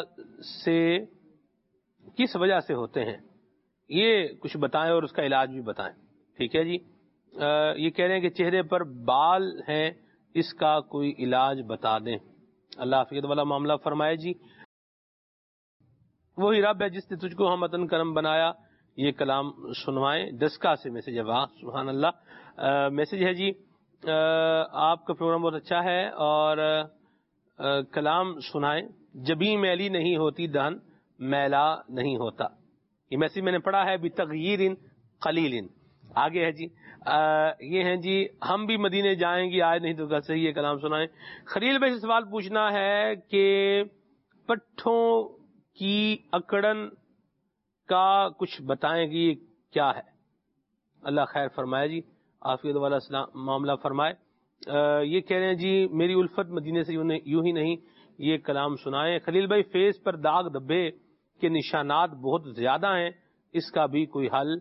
وجہ سے ہوتے ہیں، یہ کچھ بتائیں اور اس کا علاج بھی بتائیں۔ ٹھیک ہے جی۔ یہ کہہ رہے ہیں کہ چہرے پر بال ہیں، اس کا کوئی علاج بتا دیں، اللہ عافیت والا معاملہ فرمائے جی۔ وہی رب ہے جس نے تجھ کو ہمتن کرم بنایا، یہ کلام سنوائیں۔ ڈسکا سے میسج ہے، واہ سبحان اللہ۔ میسج ہے جی، آپ کا پروگرام بہت اچھا ہے اور کلام سنائیں۔ جبیں میلی نہیں ہوتی دہن میلا نہیں ہوتا، یہ میسج میں نے پڑھا ہے، بتغییر قلیل۔ آگے ہے جی، یہ ہیں جی، ہم بھی مدینے جائیں گے آج نہیں تو کل، صحیح ہے، کلام سنائیں۔ خلیل بھائی سے سوال پوچھنا ہے کہ پٹھوں کی اکڑن کا کچھ بتائیں کہ یہ کیا ہے، اللہ خیر فرمائے جی، عافیت والا معاملہ فرمائے۔ یہ کہہ رہے ہیں جی، میری الفت مدینے سے یوں ہی نہیں، یہ کلام سنائیں۔ خلیل بھائی، فیس پر داغ دھبے کے نشانات بہت زیادہ ہیں، اس کا بھی کوئی حل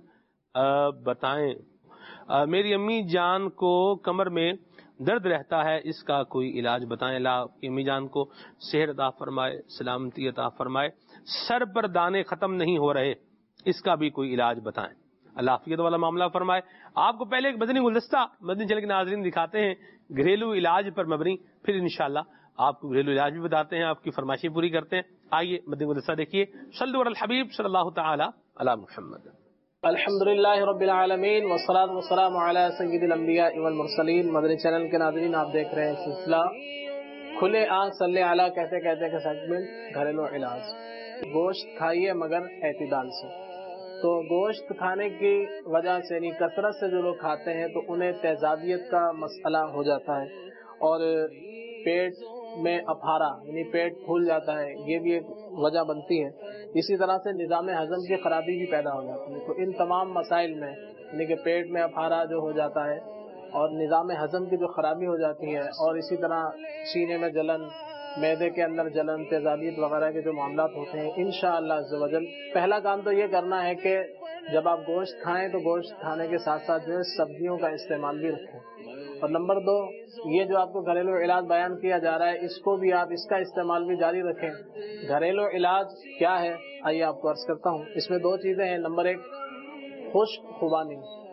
بتائیں۔ میری امی جان کو کمر میں درد رہتا ہے، اس کا کوئی علاج بتائیں، اللہ کی امی جان کو صحت عطا فرمائے، سلامتی عطا فرمائے۔ سر پر دانے ختم نہیں ہو رہے، اس کا بھی کوئی علاج بتائیں، اللہ عافیت والا معاملہ فرمائے۔ آپ کو پہلے ایک مدنی گلدستہ مدنی چینل کے ناظرین دکھاتے ہیں گھریلو علاج پر مبنی، پھر انشاءاللہ آپ کو گھریلو علاج بھی بتاتے ہیں، آپ کی فرمائشیں پوری کرتے ہیں۔ آئیے مدنی گلدستہ دیکھیے۔ صلوا علی الحبیب صلی اللہ تعالی علی محمد۔ الحمدللہ رب العالمین والصلاة والسلام علی سید الانبیاء والمرسلین۔ مدنی چینل کے ناظرین، آپ دیکھ رہے ہیں سلسلہ کھلے آنکھ صلی علی کہتے کہتے کا سیگمنٹ گھریلو علاج۔ گوشت کھائیے مگر اعتدال سے۔ تو گوشت کھانے کی وجہ سے، یعنی کثرت سے جو لوگ کھاتے ہیں تو انہیں تیزابیت کا مسئلہ ہو جاتا ہے اور پیٹ میں اپھارا یعنی پیٹ پھول جاتا ہے، یہ بھی ایک وجہ بنتی ہے۔ اسی طرح سے نظام ہضم کی خرابی بھی پیدا ہو جاتی ہے۔ تو ان تمام مسائل میں، یعنی کہ پیٹ میں اپھارا جو ہو جاتا ہے اور نظام ہضم کی جو خرابی ہو جاتی ہے، اور اسی طرح سینے میں جلن، معدے کے اندر جلن، تیزابیت وغیرہ کے جو معاملات ہوتے ہیں، انشاءاللہ عز و جل پہلا کام تو یہ کرنا ہے کہ جب آپ گوشت کھائیں تو گوشت کھانے کے ساتھ ساتھ جو ہے سبزیوں کا استعمال بھی رکھیں۔ اور نمبر 2، یہ جو آپ کو گھریلو علاج بیان کیا جا رہا ہے، اس کو بھی آپ اس کا استعمال بھی جاری رکھیں۔ گھریلو علاج کیا ہے، آئیے آپ کو عرض کرتا ہوں۔ اس میں 2 چیزیں ہیں، نمبر 1 خشک خوبانی،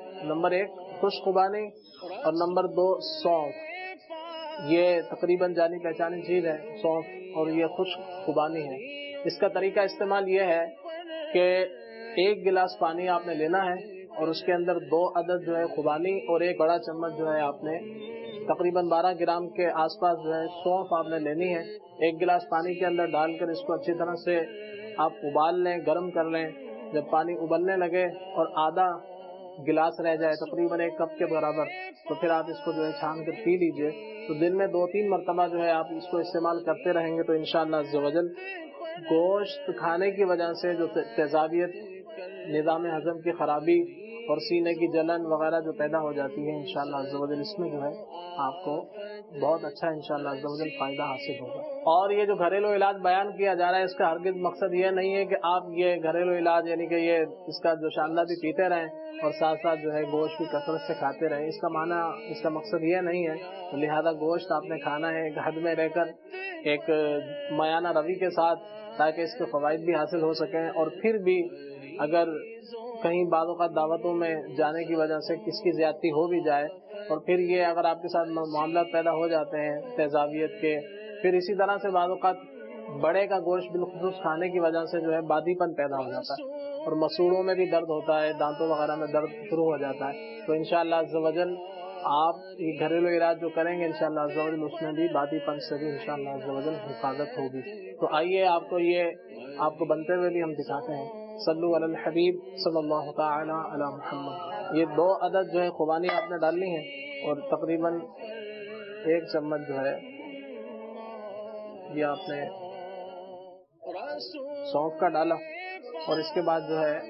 اور نمبر 2 سونف۔ یہ تقریباً جانی پہچانی چیز ہے سونف، اور یہ خشک خوبانی ہے۔ اس کا طریقہ استعمال یہ ہے کہ 1 گلاس پانی آپ نے لینا ہے اور اس کے اندر 2 عدد جو ہے خوبانی اور 1 بڑا چمچ جو ہے آپ نے تقریباً 12 گرام کے آس پاس جو ہے سونف آپ نے لینی ہے۔ 1 گلاس پانی کے اندر ڈال کر اس کو اچھی طرح سے آپ ابال لیں، گرم کر لیں۔ جب پانی ابلنے لگے اور آدھا گلاس رہ جائے تقریباً 1 کپ کے برابر، تو پھر آپ اس کو جو ہے چھان کر پی لیجئے۔ تو دن میں 2-3 مرتبہ جو ہے آپ اس کو استعمال کرتے رہیں گے تو انشاءاللہ عز و جل گوشت کھانے کی وجہ سے جو تیزابیت، نظام ہضم کی خرابی اور سینے کی جلن وغیرہ جو پیدا ہو جاتی ہے، انشاءاللہ عز و جل اس میں جو ہے آپ کو بہت اچھا انشاءاللہ عز و جل فائدہ حاصل ہوگا۔ اور یہ جو گھریلو علاج بیان کیا جا رہا ہے، اس کا ہرگز مقصد یہ نہیں ہے کہ آپ یہ گھریلو علاج یعنی کہ یہ اس کا جو شاندار بھی پیتے رہیں اور ساتھ ساتھ جو ہے گوشت بھی کثرت سے کھاتے رہیں۔ اس کا معنی، اس کا مقصد یہ نہیں ہے۔ لہذا گوشت آپ نے کھانا ہے ایک حد میں رہ کر، ایک میانہ روی کے ساتھ، تاکہ اس کے فوائد بھی حاصل ہو سکیں۔ اور پھر بھی اگر کہیں بعض اوقات دعوتوں میں جانے کی وجہ سے کس کی زیادتی ہو بھی جائے، اور پھر یہ اگر آپ کے ساتھ معاملات پیدا ہو جاتے ہیں تیزابیت کے، پھر اسی طرح سے بعض اوقات بڑے کا گوشت بالخصوص کھانے کی وجہ سے جو ہے بادی پن پیدا ہو جاتا ہے اور مسوڑوں میں بھی درد ہوتا ہے، دانتوں وغیرہ میں درد شروع ہو جاتا ہے۔ تو انشاءاللہ عز و جل آپ یہ گھریلو علاج جو کریں گے انشاءاللہ عز و جل اس میں بھی بادی پن سے بھی انشاءاللہ عز و جل حفاظت ہوگی۔ تو آئیے آپ کو یہ آپ کو بنتے ہوئے بھی ہم دکھاتے ہیں۔ صلو علی الحبیب صلی اللہ تعالی علی محمد۔ یہ 2 عدد جو ہے خوبانی آپ نے ڈالنی ہے اور تقریباً 1 چمچ جو ہے یہ آپ نے सौंफ का डाला और इसके बाद जो है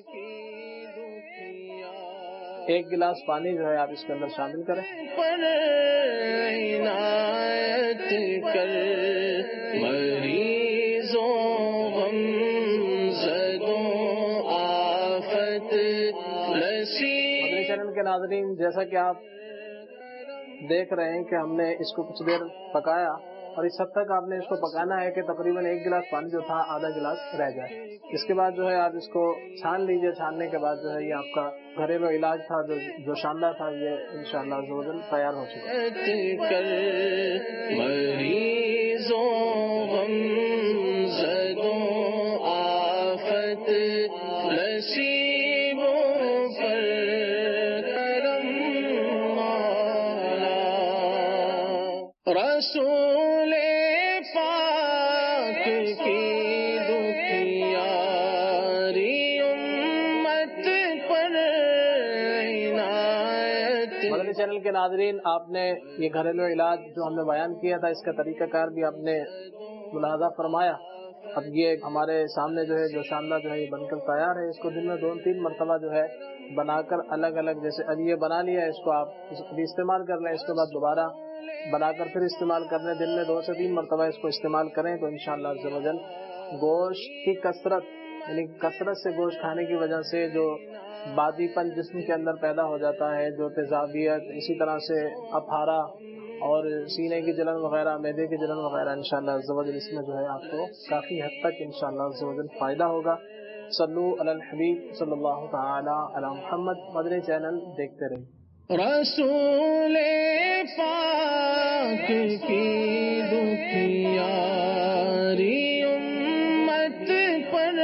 1 गिलास पानी जो है आप इसके अंदर शामिल करें। पर इनायत कर मरीजों गमज़दों आफत नसीब। मदनी चैनल के नाज़रीन, जैसा कि आप देख रहे हैं कि हमने इसको कुछ देर पकाया और इस हद तक आपने इसको पकाना है कि तकरीबन 1 गिलास पानी जो था आधा गिलास रह जाए। इसके बाद जो है आप इसको छान लीजिए। छानने के बाद जो है ये आपका घरेलू इलाज था जो शानदार था, ये इंशाअल्लाह ज़ोजल तैयार हो चुका है। मरीजों गमज़दों आफत नसीबों पर करम मौला। रसूले पाक की दुखियारी उम्मत पर इनायत। मदनी चैनल के नाज़रीन, आपने ये घरेलू इलाज जो हमने बयान किया था, इसका तरीकाकार भी आपने मुलाहाजा फरमाया। अब ये हमारे सामने जो है जो शानदार जो है ये बनकर तैयार है। इसको दिन में 2-3 मरतबा जो है बनाकर अलग अलग, जैसे अभी ये बना लिया है, इसको आप अभी इस्तेमाल कर लें। इसके बाद दोबारा बनाकर फिर इस्तेमाल कर लें। दिन में 2 से 3 मरतबा इसको इस्तेमाल करें तो इंशाअल्लाह अज़्ज़ व जल गोश्त की कसरत, यानी कसरत से गोश्त खाने की वजह से जो बादीपन जिस्म के अंदर पैदा हो जाता है, जो तेजाबियत, इसी तरह से अफारा और सीने की जलन वगैरह, मैदे की जलन वगैरह, इंशाअल्लाह अज़्ज़ व जल इसमें जो है आपको काफ़ी हद तक इंशाअल्लाह अज़्ज़ व जल फ़ायदा होगा। सल्लू अलल हबीब सल्लल्लाहु तआला अला मुहम्मद। मदनी चैनल देखते रहिए। रसूले पाक की दुखियारी उम्मत पर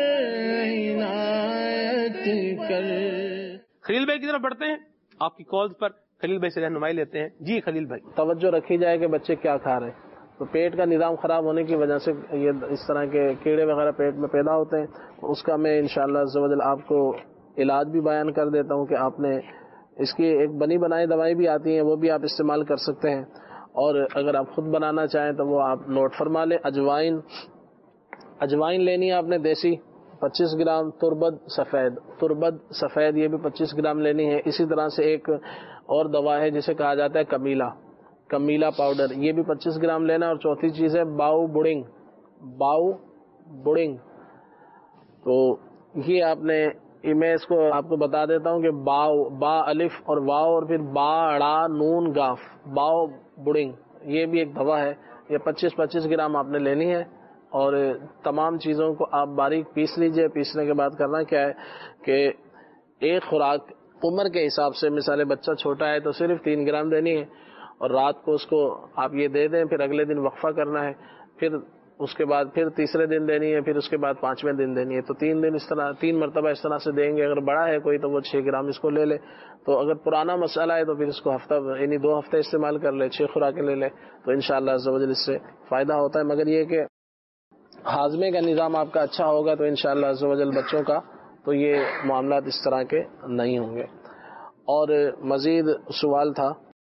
इनायत कर। खलील भाई की तरफ बढ़ते हैं, आपकी कॉल्स पर खलील भाई से रहनुमाई लेते हैं। जी खलील भाई। तवज्जो रखी जाए कि बच्चे क्या खा रहे हैं। तो पेट का निज़ाम ख़राब होने की वजह से ये इस तरह के कीड़े वगैरह पेट में पैदा होते हैं। उसका मैं इंशाअल्लाह अज़्ज़ व जल आपको इलाज भी बयान कर देता हूँ कि आपने इसकी एक बनी बनाई दवाई भी आती है, वो भी आप इस्तेमाल कर सकते हैं। और अगर आप खुद बनाना चाहें तो वो आप नोट फरमा लें। अजवाइन लेनी है आपने देसी 25 ग्राम, तुरबद सफ़ेद ये भी 25 ग्राम लेनी है। इसी तरह से एक और दवा है जिसे कहा जाता है कमीला पाउडर, ये भी 25 ग्राम लेना। और चौथी चीज़ है बाऊ बुडिंग। तो ये आपने, मैं इसको आपको बता देता हूँ कि बा अलिफ और वाव और फिर बाड़ा नून गाफ, बाओ बुडिंग, ये भी एक दवा है। ये 25-25 ग्राम आपने लेनी है। और तमाम चीज़ों को आप बारीक पीस लीजिए। पीसने के बाद करना क्या है कि एक खुराक उम्र के हिसाब से, मिसाल बच्चा छोटा है तो सिर्फ 3 ग्राम देनी है और रात को उसको आप ये दे दें। फिर अगले दिन वक्फा करना है, फिर उसके बाद फिर तीसरे दिन देनी है, फिर उसके बाद 5वें दिन देनी है। तो 3 दिन इस तरह 3 मरतबा इस तरह से देंगे। अगर बड़ा है कोई तो वो 6 ग्राम इसको ले ले। तो अगर पुराना मसाला है तो फिर इसको हफ्ता यानी 2 हफ्ते इस्तेमाल कर ले, 6 खुराकें ले ले, तो इंशाअल्लाह अज़्ज़ व जल इससे फ़ायदा होता है। मगर ये कि हाजमे का निज़ाम आपका अच्छा होगा तो इंशाअल्लाह अज़्ज़ व जल बच्चों का तो ये मामलात इस तरह के नहीं होंगे। और मज़ीद सवाल था,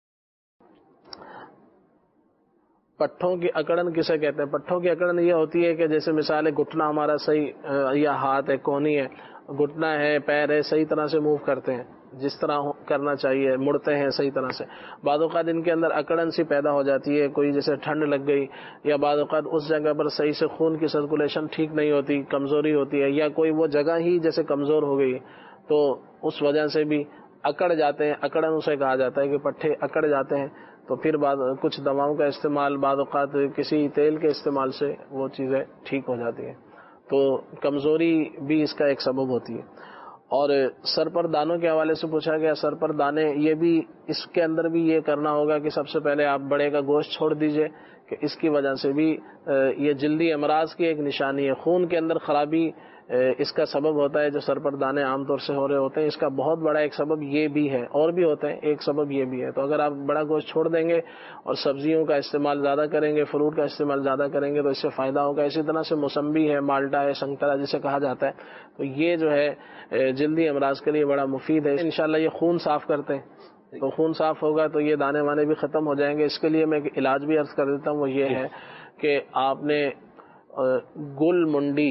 पट्ठों की अकड़न किसे कहते हैं? पट्ठों की अकड़न ये होती है कि जैसे मिसाल है घुटना हमारा सही, या हाथ है, कोहनी है, घुटना है, पैर है, सही तरह से मूव करते हैं जिस तरह करना चाहिए, मुड़ते हैं सही तरह से। बाद औक़ात इनके अंदर अकड़न सी पैदा हो जाती है, कोई जैसे ठंड लग गई या बाद औक़ात उस जगह पर सही से खून की सर्कुलेशन ठीक नहीं होती, कमज़ोरी होती है, या कोई वो जगह ही जैसे कमज़ोर हो गई तो उस वजह से भी अकड़ जाते हैं। अकड़न उसे कहा जाता है कि पट्ठे अकड़ जाते हैं। तो फिर बाद कुछ दवाओं का इस्तेमाल, बाद औक़ात किसी तेल के इस्तेमाल से वो चीज़ें ठीक हो जाती हैं। तो कमज़ोरी भी इसका एक सबब होती है। और सर पर दानों के हवाले से पूछा गया, सर पर दाने, ये भी इसके अंदर भी ये करना होगा कि सबसे पहले आप बड़े का गोश्त छोड़ दीजिए कि इसकी वजह से भी ये जल्दी अमराज की एक निशानी है। खून के अंदर खराबी इसका सबब होता है, जो सर पर दाने आमतौर से हो रहे होते हैं। इसका बहुत बड़ा एक सबब ये भी है, और भी होते हैं, एक सबब ये भी है। तो अगर आप बड़ा गोश्त छोड़ देंगे और सब्जियों का इस्तेमाल ज़्यादा करेंगे, फ्रूट का इस्तेमाल ज़्यादा करेंगे तो इससे फ़ायदा होगा। इसी तरह से मौसम्बी है, माल्टा है, संतरा जिसे कहा जाता है, तो ये जो है जल्दी अमराज के लिए बड़ा मुफीद है। इंशाल्लाह ये खून साफ़ करते हैं, तो खून साफ़ होगा तो ये दाने वाने भी ख़त्म हो जाएंगे। इसके लिए मैं एक इलाज भी अर्ज़ कर देता हूँ, वो ये है कि आपने گل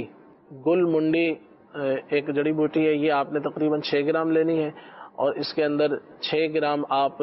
منڈی ایک جڑی بوٹی ہے، یہ آپ نے تقریباً 6 گرام لینی ہے، اور اس کے اندر 6 گرام آپ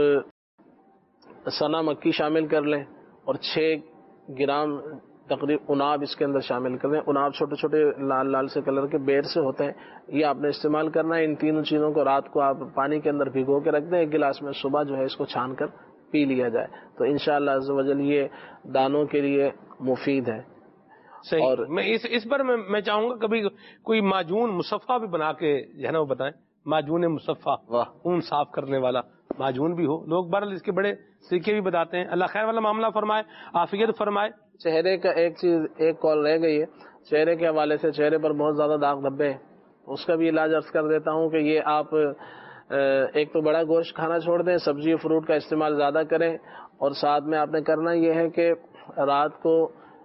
سنا مکی شامل کر لیں، اور 6 گرام تقریباً اناب اس کے اندر شامل کر لیں۔ اناب چھوٹے چھوٹے لال لال سے کلر کے بیر سے ہوتے ہیں، یہ آپ نے استعمال کرنا ہے۔ ان تینوں چیزوں کو رات کو آپ پانی کے اندر بھگو کے رکھ دیں، 1 گلاس میں، صبح جو ہے اس کو چھان کر پی لیا جائے، تو انشاءاللہ عز و جل یہ دانوں کے لیے مفید ہے۔ صحیح۔ اور میں اس پر میں چاہوں گا کبھی کوئی معجون مصفہ بھی بنا کے جو ہے نا وہ بتائیں، معجون مصفہ، خون صاف کرنے والا معجون بھی ہو۔ لوگ بہرحال اس کے بڑے طریقے بھی بتاتے ہیں۔ اللہ خیر والا معاملہ فرمائے، عافیت فرمائے۔ چہرے کا ایک کال رہ گئی ہے، چہرے کے حوالے سے، چہرے پر بہت زیادہ داغ دھبے ہیں، اس کا بھی علاج عرض کر دیتا ہوں کہ یہ آپ ایک تو بڑا گوشت کھانا چھوڑ دیں، سبزی فروٹ کا استعمال زیادہ کریں، اور ساتھ میں آپ نے کرنا یہ ہے کہ رات کو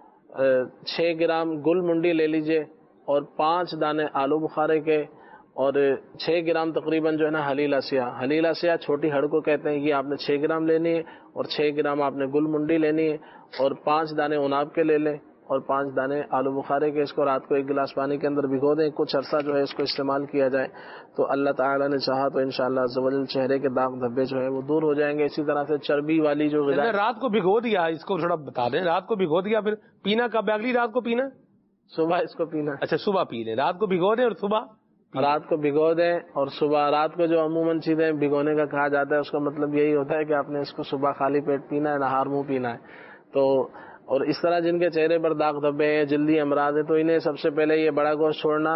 6 گرام گل منڈی لے لیجئے، اور 5 دانے آلو بخارے کے، اور 6 گرام تقریباً جو ہے نا حلیلہ سیاہ چھوٹی ہڑ کو کہتے ہیں، یہ آپ نے 6 گرام لینی ہے، اور 6 گرام آپ نے گل منڈی لینی ہے، اور 5 دانے اناب کے لے لیں، اور 5 دانے آلو بخارے کے۔ اس کو رات کو 1 گلاس پانی کے اندر بھگو دیں، کچھ عرصہ جو ہے اس کو استعمال کیا جائے، تو اللہ تعالیٰ نے چاہا تو انشاءاللہ عز و جل چہرے کے داغ دھبے جو ہے وہ دور ہو جائیں گے۔ اسی طرح سے چربی والی جو غذا، رات کو بھگو دیا، اس کو تھوڑا بتا دیں، رات کو بھگو دیا، پھر پینا کب؟ اگلی رات کو پینا؟ صبح اس کو پینا۔ اچھا، صبح پی لیں، رات کو بھگو دیں اور صبح رات کو بھگو دیں، اور صبح، رات کو جو عموماً چیزیں بھگونے کا کہا جاتا ہے اس کا مطلب یہی ہوتا ہے کہ آپ نے اس کو صبح خالی پیٹ پینا ہے، نہار منہ پینا ہے۔ تو اور اس طرح جن کے چہرے پر داغ دھبے ہیں، جلدی امراض ہیں، تو انہیں سب سے پہلے یہ بڑا گوشت چھوڑنا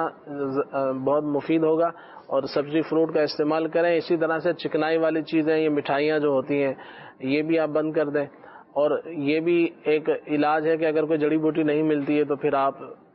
بہت مفید ہوگا، اور سبزی فروٹ کا استعمال کریں۔ اسی طرح سے چکنائی والی چیزیں، یہ مٹھائیاں جو ہوتی ہیں، یہ بھی آپ بند کر دیں۔ اور یہ بھی ایک علاج ہے کہ اگر کوئی جڑی بوٹی نہیں ملتی ہے تو پھر آپ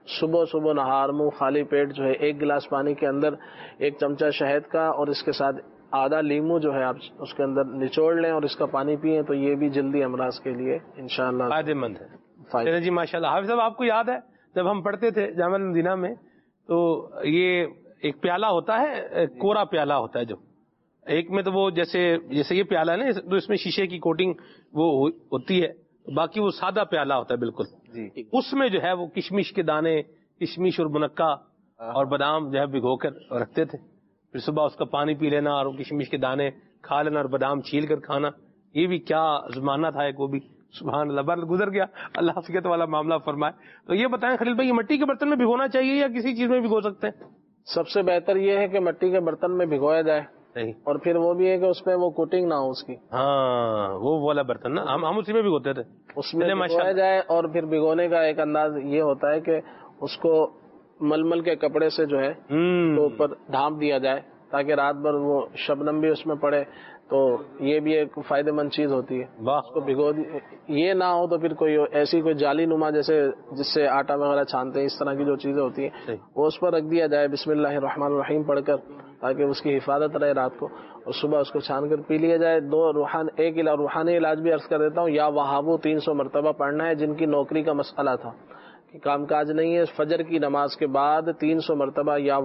صبح نہار منہ خالی پیٹ جو ہے 1 گلاس پانی کے اندر 1 چمچہ شہد کا، اور اس کے ساتھ آدھا لیمو جو ہے آپ اس کے اندر نچوڑ لیں اور اس کا پانی پیئیں، تو یہ بھی جلدی امراض کے لیے انشاءاللہ فائدہ مند ہے۔ جی ماشاءاللہ۔ حافظ صاحب، آپ کو یاد ہے جب ہم پڑھتے تھے جامعہ المدینہ میں، تو یہ ایک پیالہ ہوتا ہے، کورا پیالہ ہوتا ہے، جو ایک میں تو وہ جیسے یہ پیالہ ہے نا، تو اس میں شیشے کی کوٹنگ وہ ہوتی ہے، باقی وہ سادہ پیالہ ہوتا ہے بالکل۔ اس میں جو ہے وہ کشمش کے دانے، کشمش اور منقع اور بادام جو ہے بھگو کر رکھتے تھے، پھر صبح اس کا پانی پی لینا اور کشمش کے دانے کھا لینا اور بادام چھیل کر کھانا۔ یہ بھی کیا زمانہ تھا ایک، وہ بھی سبحان اللہ، بر گزر گیا، اللہ حفیظت والا معاملہ فرمائے۔ تو یہ بتائیں خلیل بھائی، یہ مٹی کے برتن میں بھگونا چاہیے یا کسی چیز میں بھگو سکتے ہیں؟ سب سے بہتر یہ ہے کہ مٹی کے برتن میں بھگویا جائے، اور پھر وہ بھی ہے کہ اس پہ وہ کوٹنگ نہ ہو اس کی۔ ہاں، وہ والا برتن نا، ہم اسی میں بھگوتے تھے، اس میں بھگویا جائے۔ اور پھر بھگونے کا ایک انداز یہ ہوتا ہے کہ اس کو ململ کے کپڑے سے جو ہے تو اوپر ڈھانپ دیا جائے، تاکہ رات بھر وہ شبنم بھی اس میں پڑے، تو یہ بھی ایک فائدہ مند چیز ہوتی ہے۔ اس کو بھگو یہ نہ ہو تو پھر کوئی ایسی کوئی جالی نما جیسے جس سے آٹا وغیرہ چھانتے ہیں، اس طرح کی جو چیزیں ہوتی ہیں وہ اس پر رکھ دیا جائے بسم اللہ الرحمن الرحیم پڑھ کر، تاکہ اس کی حفاظت رہے رات کو، اور صبح اس کو چھان کر پی لیا جائے۔ ایک روحانی علاج بھی عرض کر دیتا ہوں، یا وہابو 300 مرتبہ پڑھنا ہے، جن کی نوکری کا مسئلہ تھا کہ کام کاج نہیں ہے، فجر کی نماز کے بعد 300 مرتبہ یا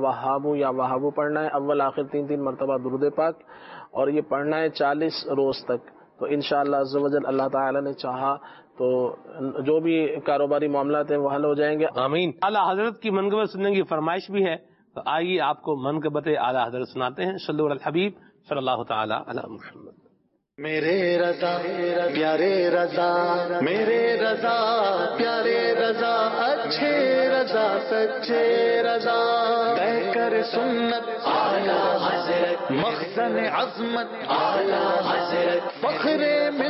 وہابو پڑھنا ہے، اول آخر 3 مرتبہ درود پاک، اور یہ پڑھنا ہے 40 روز تک۔ تو انشاءاللہ عز و جل اللہ تعالی نے چاہا تو جو بھی کاروباری معاملات ہیں وہ حل ہو جائیں گے، آمین۔ اعلیٰ حضرت کی منقبت سننے کی فرمائش بھی ہے، تو آئیے آپ کو منقبت اعلیٰ حضرت سناتے ہیں۔ صلی اللہ علیہ الحبیب صلی اللہ تعالی علی محمد۔ میرے رضا پیارے رضا، میرے رضا پیارے رضا، اچھے رضا سچے رضا، طے کر سنت اعلیٰ حضرت، مخزن عظمت اعلیٰ حضرت، فخر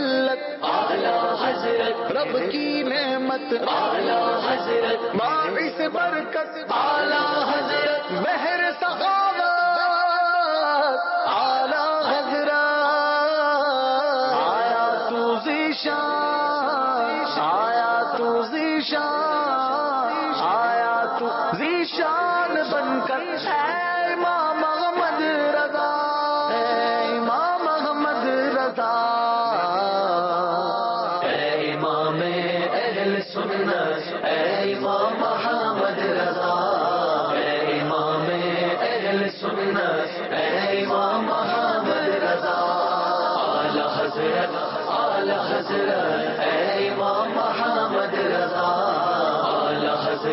ملت اعلیٰ حضرت، رب کی نعمت اعلیٰ حضرت، باعث برکت اعلیٰ حضرت، مہر سخاوت اعلیٰ حضرت، آیا تو ذیشان بن کر، اے امام احمد رضا، اے امام احمد رضا، اے امام اہل سنت، اے امام احمد رضا، اے امام اہل سنت، اے امام احمد رضا، اعلی حضرت اعلی حضرت، اے امام احمد رضا، اعلی حضرت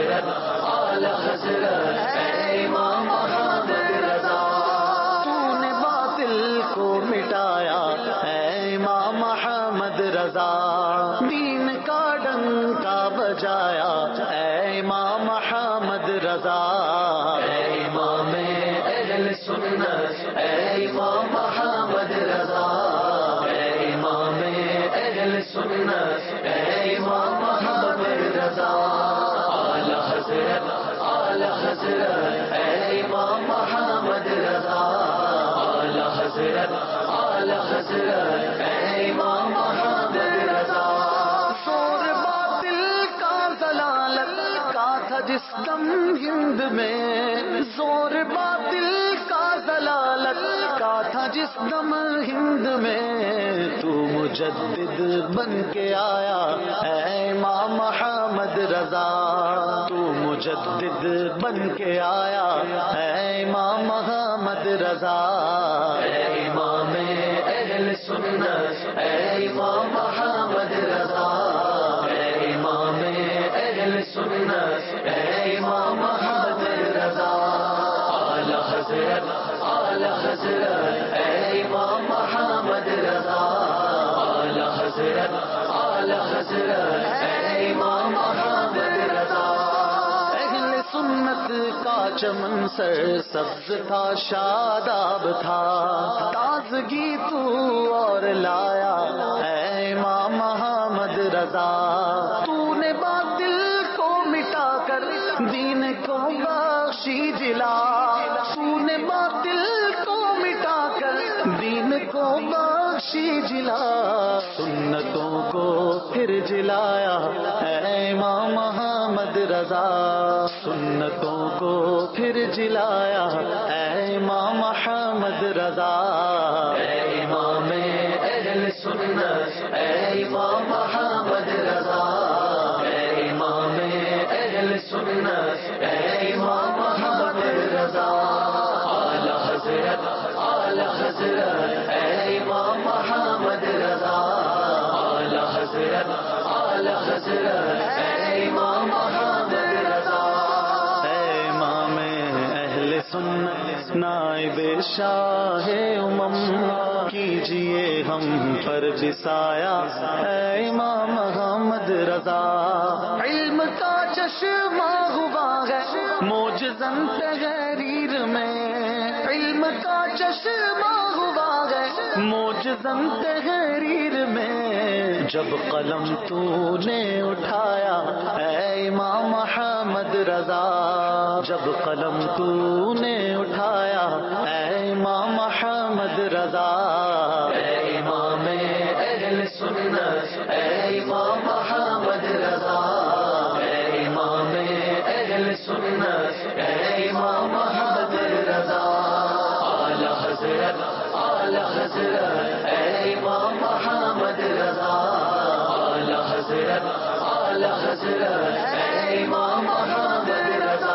حضرت اے امام احمد رضا، تو نے باطل کو مٹایا اے امام احمد رضا، دین کا ڈنکا بجایا اے امام احمد رضا، اے امام اہل سنت اے امام احمد رضا، اے امام اہل سنت اے امام احمد رضا، اعلی حضرت اعلی حضرت اے امام احمد رضا، اعلی حضرت اعلی حضرت اے امام احمد رضا، زور باطل کا ضلالت کا تھا جس دم ہند میں، زور باطل کا ضلالت کا تھا جس دم ہند میں، تو مجدد بن کے آیا اے امام احمد رضا، تو مجدد بن کے آیا اے امام احمد رضا، اے امام اہل سنت اے امام احمد رضا، اے امام اہل سنت اے امام احمد رضا، اعلی حضرت اعلی حضرت اے امام احمد رضا، اعلی حضرت اعلی حضرت اے امام احمد رضا، اہل سنت کا چمن سر سبز تھا شاداب تھا، تازگی تو اور لایا اے امام احمد رضا، تو نے باطل کو مٹا کر دین کو بخشی جلا، تو نے باطل کو مٹا کر دین کو بخشی جلا، سنتوں کو پھر جلایا اے امام احمد رضا، سنتوں کو پھر جلایا اے امام احمد رضا، اے امام اہل سنت اے امام احمد رضا، اے امام اہل سنت اے امام احمد رضا، اعلی حضرت اعلی حضرت اے امام احمد رضا، اعلی حضرت اعلی حضرت اے امام احمد رضا، اے امام اہل سنت نائب شاہ امم کیجئے ہم پر بسایا اے امام احمد رضا، علم کا چشمہ ہوا ہے معجزاً تحریر میں، علم کا چشمہ ہوا ہے معجزاً تحریر میں، جب قلم تو نے اٹھایا اے امام احمد رضا، جب قلم تو نے اٹھایا اے امام احمد رضا، اے امام اہل سنت اے امام احمد رضا، اے امام اہل سنت اے امام احمد رضا، اعلی حضرت اعلی حضرت اے امام احمد رضا، اعلی حضرت اعلی حضرت اے امام احمد رضا،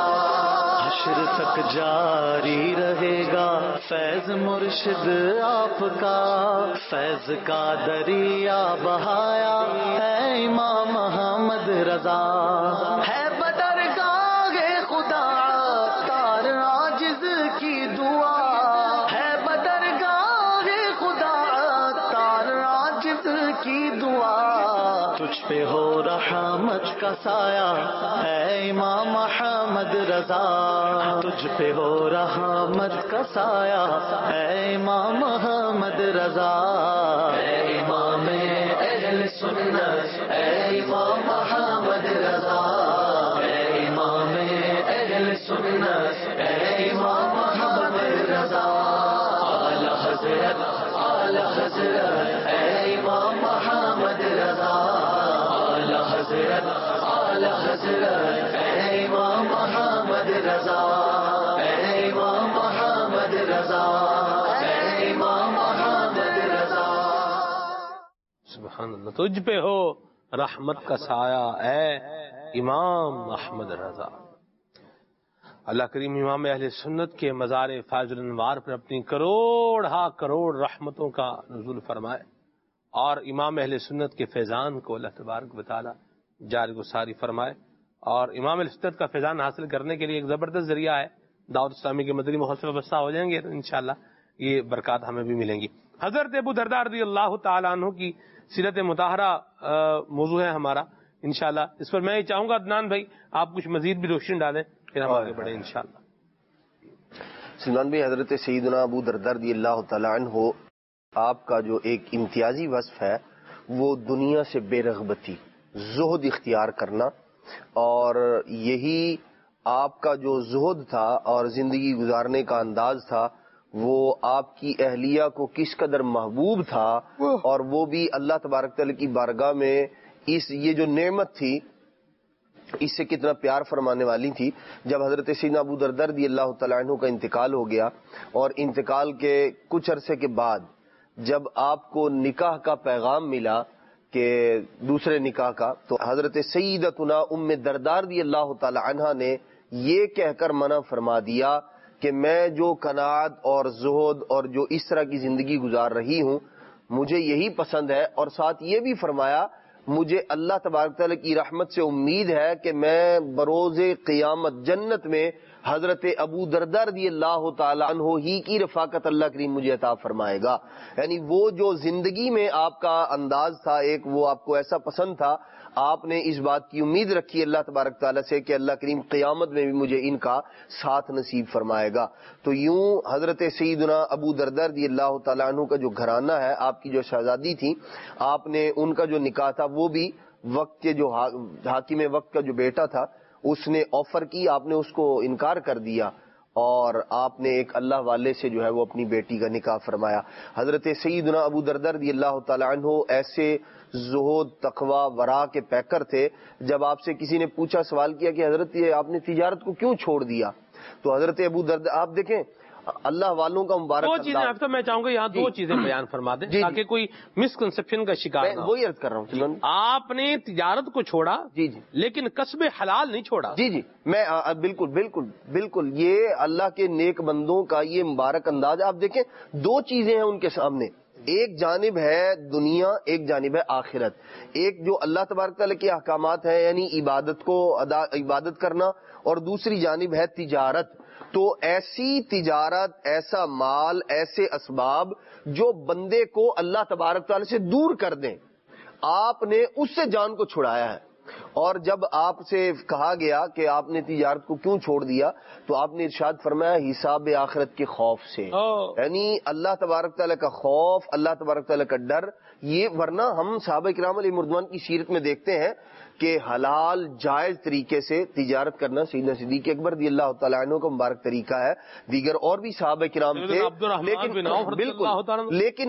حشر تک جاری رہے گا فیض مرشد آپ کا، فیض کا دریا بہایا اے امام احمد رضا، ہے بدرگاہ خدا تار عاجز کی دعا، ہے بدرگاہ خدا تار عاجز کی دعا، تجھ پہ ہو رحمت کا سایہ اے امام احمد رضا، تجھ پہ ہو رحمت کا سایہ اے امام احمد رضا، اے امام اہل سنت اے امام احمد رضا، اے امام اہل سنت اے امام احمد رضا، اعلی حضرت اعلی حضرت اے امام احمد رضا، اعلی حضرت اعلی حضرت اے امام احمد رضا، اے امام احمد رضا، اے امام احمد رضا، سبحان اللہ، تجھ پہ ہو رحمت کا سایہ اے امام احمد رضا۔ اللہ کریم امام اہل سنت کے مزار فاضل انوار پر اپنی کروڑ ہا کروڑ رحمتوں کا نزول فرمائے اور امام اہل سنت کے فیضان کو اللہ تبارک و تعالی جاری گساری فرمائے اور امام السنت کا فیضان حاصل کرنے کے لیے ایک زبردست ذریعہ ہے. دعوت اسلامی کے مدنی ماحول سے وابستہ ہو جائیں گے تو انشاءاللہ یہ برکات ہمیں بھی ملیں گی. حضرت ابو درداء رضی اللہ تعالیٰ عنہ کی سیرت مطہرہ موضوع ہے ہمارا انشاءاللہ. اس پر میں یہ چاہوں گا عدنان بھائی آپ کچھ مزید بھی روشنی ڈالیں پھر ہم آگے بڑھیں انشاءاللہ. سلمان بھائی، حضرت سیدنا ابو درداء رضی اللہ تعالیٰ عنہ آپ کا جو ایک امتیازی وصف ہے وہ دنیا سے بے رغبتی، زہد اختیار کرنا، اور یہی آپ کا جو زہد تھا اور زندگی گزارنے کا انداز تھا وہ آپ کی اہلیہ کو کس قدر محبوب تھا، اور وہ بھی اللہ تبارک تعالیٰ کی بارگاہ میں یہ جو نعمت تھی اس سے کتنا پیار فرمانے والی تھی. جب حضرت سیدنا ابو درداء رضی اللہ تعالیٰ عنہ کا انتقال ہو گیا اور انتقال کے کچھ عرصے کے بعد جب آپ کو نکاح کا پیغام ملا کہ دوسرے نکاح کا، تو حضرت سیدتنا ام درداء رضی اللہ تعالی عنہا نے یہ کہہ کر منع فرما دیا کہ میں جو قناعت اور زہد اور جو اس طرح کی زندگی گزار رہی ہوں مجھے یہی پسند ہے، اور ساتھ یہ بھی فرمایا مجھے اللہ تبارک تعالیٰ کی رحمت سے امید ہے کہ میں بروز قیامت جنت میں حضرت ابو درداء رضی اللہ تعالی عنہ ہی کی رفاقت اللہ کریم مجھے عطا فرمائے گا. یعنی وہ جو زندگی میں آپ کا انداز تھا ایک، وہ آپ کو ایسا پسند تھا، آپ نے اس بات کی امید رکھی اللہ تبارک تعالیٰ سے کہ اللہ کریم قیامت میں بھی مجھے ان کا ساتھ نصیب فرمائے گا. تو یوں حضرت سیدنا ابو درداء رضی اللہ تعالیٰ عنہ کا جو گھرانہ ہے، آپ کی جو شہزادی تھی، آپ نے ان کا جو نکاح تھا وہ بھی وقت کے جو حاکم وقت کا جو بیٹا تھا اس نے آفر کی، آپ نے اس کو انکار کر دیا اور آپ نے ایک اللہ والے سے جو ہے وہ اپنی بیٹی کا نکاح فرمایا. حضرت سیدنا ابو درداء رضی اللہ تعالی عنہ ایسے زہد، تقوی، ورع کے پیکر تھے. جب آپ سے کسی نے پوچھا، سوال کیا کہ حضرت یہ آپ نے تجارت کو کیوں چھوڑ دیا، تو حضرت ابو درداء، آپ دیکھیں اللہ والوں کا مبارک دو چیزیں اب تو میں چاہوں گا یہاں دو چیزیں بیان فرما دیں تاکہ کوئی مسکنسپشن کا شکار نہ ہو. وہی عرض کر رہا ہوں، آپ نے تجارت کو چھوڑا جی لیکن کسب حلال نہیں چھوڑا. جی میں بالکل یہ اللہ کے نیک بندوں کا یہ مبارک انداز ہے. آپ دیکھیں دو چیزیں ہیں ان کے سامنے، ایک جانب ہے دنیا، ایک جانب ہے آخرت. ایک جو اللہ تبارک تعالیٰ کے احکامات ہیں یعنی عبادت کرنا، اور دوسری جانب ہے تجارت. تو ایسی تجارت، ایسا مال، ایسے اسباب جو بندے کو اللہ تبارک تعالیٰ سے دور کر دیں، آپ نے اس سے جان کو چھڑایا ہے. اور جب آپ سے کہا گیا کہ آپ نے تجارت کو کیوں چھوڑ دیا تو آپ نے ارشاد فرمایا حساب آخرت کے خوف سے. یعنی اللہ تبارک تعالیٰ کا خوف، اللہ تبارک تعالیٰ کا ڈر. یہ ورنہ ہم صحابہ کرام علیہ مردوان کی سیرت میں دیکھتے ہیں کہ حلال جائز طریقے سے تجارت کرنا سیدنا صدیق اکبر رضی اللہ تعالیٰ عنہ کا مبارک طریقہ ہے. دیگر اور بھی صحابہ کرام تھے لیکن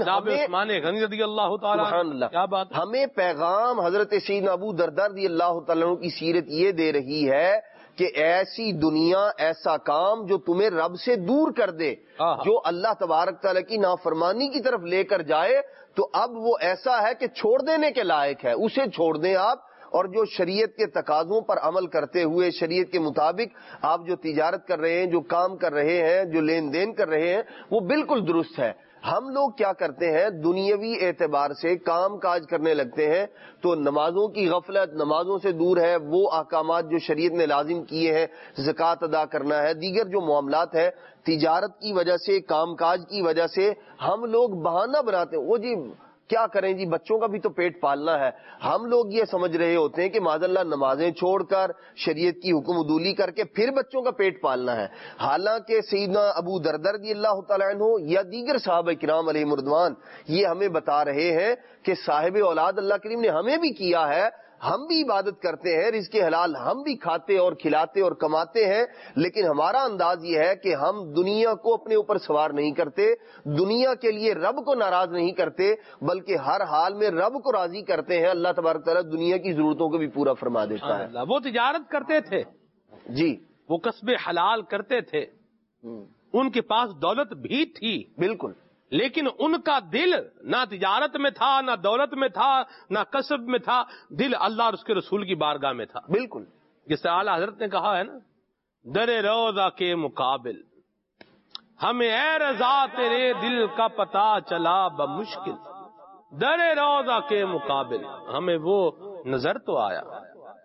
ہمیں پیغام حضرت سیدنا ابو درداء رضی اللہ تعالیٰ عنہ کی سیرت یہ دے رہی ہے کہ ایسی دنیا، ایسا کام جو تمہیں رب سے دور کر دے، جو اللہ تبارک تعالیٰ کی نافرمانی کی طرف لے کر جائے، تو اب وہ ایسا ہے کہ چھوڑ دینے کے لائق ہے، اسے چھوڑ دیں آپ. اور جو شریعت کے تقاضوں پر عمل کرتے ہوئے شریعت کے مطابق آپ جو تجارت کر رہے ہیں، جو کام کر رہے ہیں، جو لین دین کر رہے ہیں، وہ بالکل درست ہے. ہم لوگ کیا کرتے ہیں، دنیاوی اعتبار سے کام کاج کرنے لگتے ہیں تو نمازوں کی غفلت، نمازوں سے دور ہے، وہ احکامات جو شریعت نے لازم کیے ہیں، زکوٰۃ ادا کرنا ہے، دیگر جو معاملات ہیں، تجارت کی وجہ سے، کام کاج کی وجہ سے ہم لوگ بہانہ بناتے ہیں. وہ جی کیا کریں جی، بچوں کا بھی تو پیٹ پالنا ہے. ہم لوگ یہ سمجھ رہے ہوتے ہیں کہ معاذ اللہ نمازیں چھوڑ کر شریعت کی حکم عدولی کر کے پھر بچوں کا پیٹ پالنا ہے. حالانکہ سیدنا ابو درداء رضی اللہ تعالیٰ عنہ یا دیگر صحابہ کرام علیہ مردوان یہ ہمیں بتا رہے ہیں کہ صاحب اولاد اللہ کریم نے ہمیں بھی کیا ہے. ہم بھی عبادت کرتے ہیں، رزق حلال ہم بھی کھاتے اور کھلاتے اور کماتے ہیں، لیکن ہمارا انداز یہ ہے کہ ہم دنیا کو اپنے اوپر سوار نہیں کرتے، دنیا کے لیے رب کو ناراض نہیں کرتے، بلکہ ہر حال میں رب کو راضی کرتے ہیں. اللہ تبارک تعالیٰ دنیا کی ضرورتوں کو بھی پورا فرما دیتا ہے. وہ تجارت کرتے تھے جی، وہ کسب حلال کرتے تھے، ان کے پاس دولت بھی تھی بالکل، لیکن ان کا دل نہ تجارت میں تھا، نہ دولت میں تھا، نہ کسب میں تھا، دل اللہ اور اس کے رسول کی بارگاہ میں تھا. بالکل، جس اعلیٰ حضرت نے کہا ہے نا، در روضہ کے مقابل ہمیں اے رضا تیرے دل کا پتہ چلا بمشکل، در روضہ کے مقابل ہمیں وہ نظر تو آیا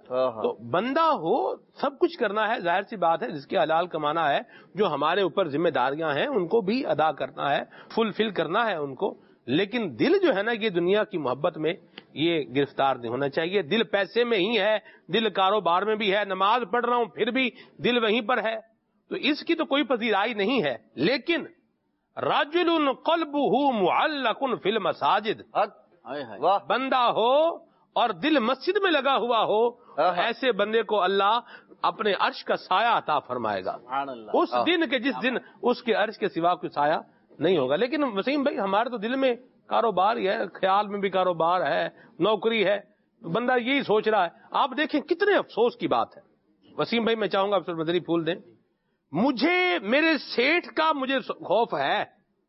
تو بندہ ہو سب کچھ کرنا ہے، ظاہر سی بات ہے، جس کے حلال کمانا ہے، جو ہمارے اوپر ذمہ داریاں ہیں ان کو بھی ادا کرنا ہے، فلفل کرنا ہے ان کو، لیکن دل جو ہے نا یہ دنیا کی محبت میں یہ گرفتار نہیں ہونا چاہیے. دل پیسے میں ہی ہے، دل کاروبار میں بھی ہے، نماز پڑھ رہا ہوں پھر بھی دل وہیں پر ہے، تو اس کی تو کوئی پذیرائی نہیں ہے. لیکن رجل قلبہ معلق فی المساجد، بندہ ہو اور دل مسجد میں لگا ہوا ہو، ایسے بندے کو اللہ اپنے عرش کا سایہ عطا فرمائے گا اس دن کے جس دن اس کے عرش کے سوا کوئی سایہ نہیں ہوگا. لیکن وسیم بھائی ہمارے تو دل میں کاروبار ہی ہے، خیال میں بھی کاروبار ہے، نوکری ہے، بندہ یہی سوچ رہا ہے. آپ دیکھیں کتنے افسوس کی بات ہے. وسیم بھائی میں چاہوں گا افسر مدنی پھول دیں. مجھے میرے سیٹھ کا مجھے خوف ہے،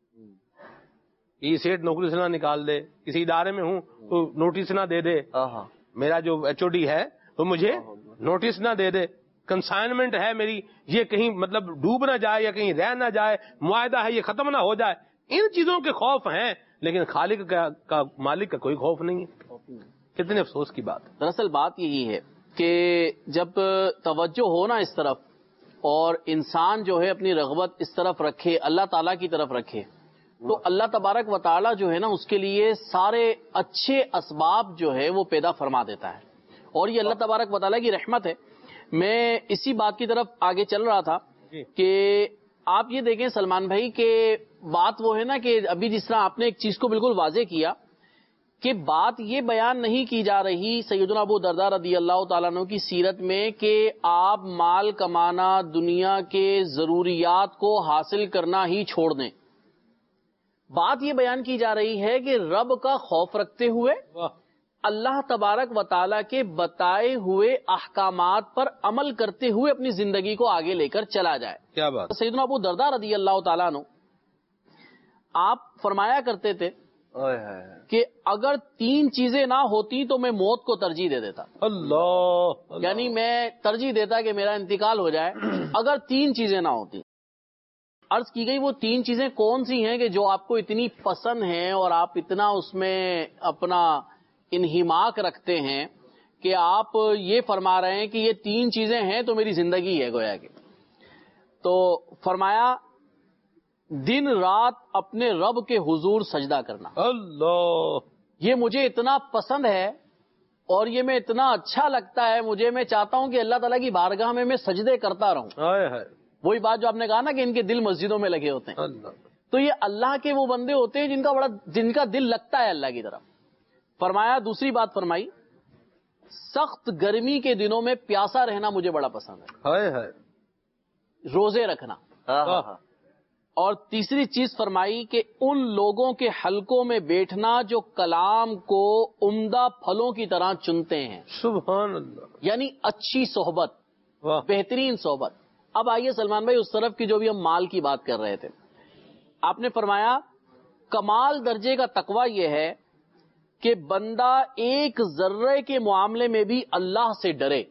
یہ سیٹھ نوکری سے نہ نکال دے، کسی ادارے میں ہوں تو نوٹس نہ دے دے، میرا جو ایچ او ڈی ہے تو مجھے نوٹس نہ دے دے، کنسائنمنٹ ہے میری، یہ کہیں مطلب ڈوب نہ جائے یا کہیں رہ نہ جائے، معاہدہ ہے یہ ختم نہ ہو جائے. ان چیزوں کے خوف ہیں، لیکن خالق کا مالک کا کوئی خوف نہیں ہے. کتنے افسوس کی بات. دراصل بات یہی ہے کہ جب توجہ ہو نا اس طرف اور انسان جو ہے اپنی رغبت اس طرف رکھے، اللہ تعالیٰ کی طرف رکھے، تو اللہ تبارک و تعالیٰ جو ہے نا اس کے لیے سارے اچھے اسباب جو ہے وہ پیدا فرما دیتا ہے، اور یہ اللہ تبارک و تعالیٰ کی رحمت ہے. میں اسی بات کی طرف آگے چل رہا تھا کہ آپ یہ دیکھیں سلمان بھائی کہ بات وہ ہے نا کہ ابھی جس طرح آپ نے ایک چیز کو بالکل واضح کیا کہ بات یہ بیان نہیں کی جا رہی سیدنا ابو درداء رضی اللہ تعالیٰ عنہ کی سیرت میں کہ آپ مال کمانا، دنیا کے ضروریات کو حاصل کرنا ہی چھوڑ دیں. بات یہ بیان کی جا رہی ہے کہ رب کا خوف رکھتے ہوئے اللہ تبارک و تعالیٰ کے بتائے ہوئے احکامات پر عمل کرتے ہوئے اپنی زندگی کو آگے لے کر چلا جائے. کیا بات. سیدنا ابو درداء رضی اللہ تعالیٰ عنہ آپ فرمایا کرتے تھے کہ اگر 3 چیزیں نہ ہوتی تو میں موت کو ترجیح دے دیتا. اللہ یعنی میں ترجیح دیتا کہ میرا انتقال ہو جائے اگر 3 چیزیں نہ ہوتی. عرض کی گئی وہ 3 چیزیں کون سی ہیں کہ جو آپ کو اتنی پسند ہیں اور آپ اتنا اس میں اپنا انہماک رکھتے ہیں کہ آپ یہ فرما رہے ہیں کہ یہ 3 چیزیں ہیں تو میری زندگی ہے گویا کہ. تو فرمایا دن رات اپنے رب کے حضور سجدہ کرنا. اللہ یہ مجھے اتنا پسند ہے اور یہ میں اتنا اچھا لگتا ہے مجھے، میں چاہتا ہوں کہ اللہ تعالیٰ کی بارگاہ میں سجدے کرتا رہوں. وہی بات جو آپ نے کہا نا کہ ان کے دل مسجدوں میں لگے ہوتے ہیں. تو یہ اللہ کے وہ بندے ہوتے ہیں جن کا دل لگتا ہے اللہ کی طرف. فرمایا دوسری بات فرمائی سخت گرمی کے دنوں میں پیاسا رہنا مجھے بڑا پسند ہے، روزے رکھنا. اور تیسری چیز فرمائی کہ ان لوگوں کے حلقوں میں بیٹھنا جو کلام کو عمدہ پھلوں کی طرح چنتے ہیں. سبحان اللہ. یعنی اچھی صحبت، بہترین صحبت. اب آئیے سلمان بھائی اس طرف کی جو بھی ہم مال کی بات کر رہے تھے. آپ نے فرمایا کمال درجے کا تقوی یہ ہے کہ بندہ ایک ذرے کے معاملے میں بھی اللہ سے ڈرے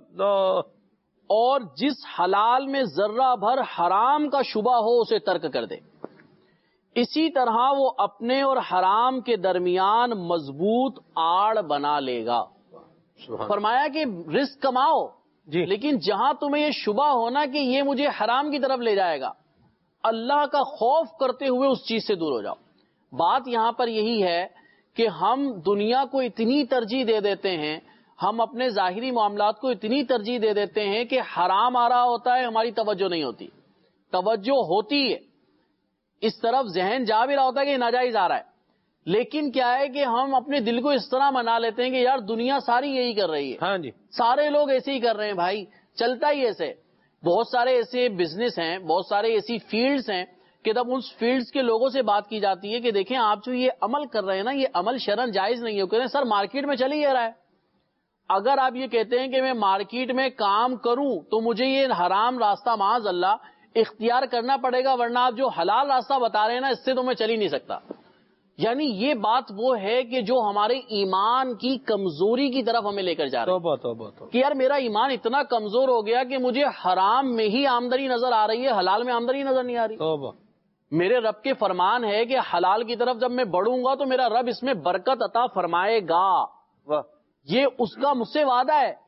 اور جس حلال میں ذرہ بھر حرام کا شبہ ہو اسے ترک کر دے. اسی طرح وہ اپنے اور حرام کے درمیان مضبوط آڑ بنا لے گا. فرمایا کہ رزق کماؤ لیکن جہاں تمہیں یہ شبہ ہونا کہ یہ مجھے حرام کی طرف لے جائے گا، اللہ کا خوف کرتے ہوئے اس چیز سے دور ہو جاؤ. بات یہاں پر یہی ہے کہ ہم دنیا کو اتنی ترجیح دے دیتے ہیں، ہم اپنے ظاہری معاملات کو اتنی ترجیح دے دیتے ہیں کہ حرام آ رہا ہوتا ہے ہماری توجہ نہیں ہوتی. توجہ ہوتی ہے، اس طرف ذہن جا بھی رہا ہوتا ہے کہ ناجائز آ رہا ہے، لیکن کیا ہے کہ ہم اپنے دل کو اس طرح منا لیتے ہیں کہ یار دنیا ساری یہی کر رہی ہے. ہاں جی، سارے لوگ ایسے ہی کر رہے ہیں بھائی، چلتا ہی ایسے. بہت سارے ایسے بزنس ہیں، بہت سارے ایسی فیلڈز ہیں کہ جب ان فیلڈز کے لوگوں سے بات کی جاتی ہے کہ دیکھیں آپ جو یہ عمل کر رہے ہیں نا یہ عمل شرعن جائز نہیں ہے، کہتے ہیں سر مارکیٹ میں چل ہی رہا ہے. اگر آپ یہ کہتے ہیں کہ میں مارکیٹ میں کام کروں تو مجھے یہ حرام راستہ معاذ اللہ اختیار کرنا پڑے گا، ورنہ آپ جو حلال راستہ بتا رہے ہیں نا اس سے تو میں چل ہی نہیں سکتا. یعنی یہ بات وہ ہے کہ جو ہمارے ایمان کی کمزوری کی طرف ہمیں لے کر جا رہا ہے کہ یار میرا ایمان اتنا کمزور ہو گیا کہ مجھے حرام میں ہی آمدنی نظر آ رہی ہے، حلال میں آمدنی نظر نہیں آ رہی. میرے رب کے فرمان ہے کہ حلال کی طرف جب میں بڑھوں گا تو میرا رب اس میں برکت عطا فرمائے گا، یہ اس کا مجھ سے وعدہ ہے.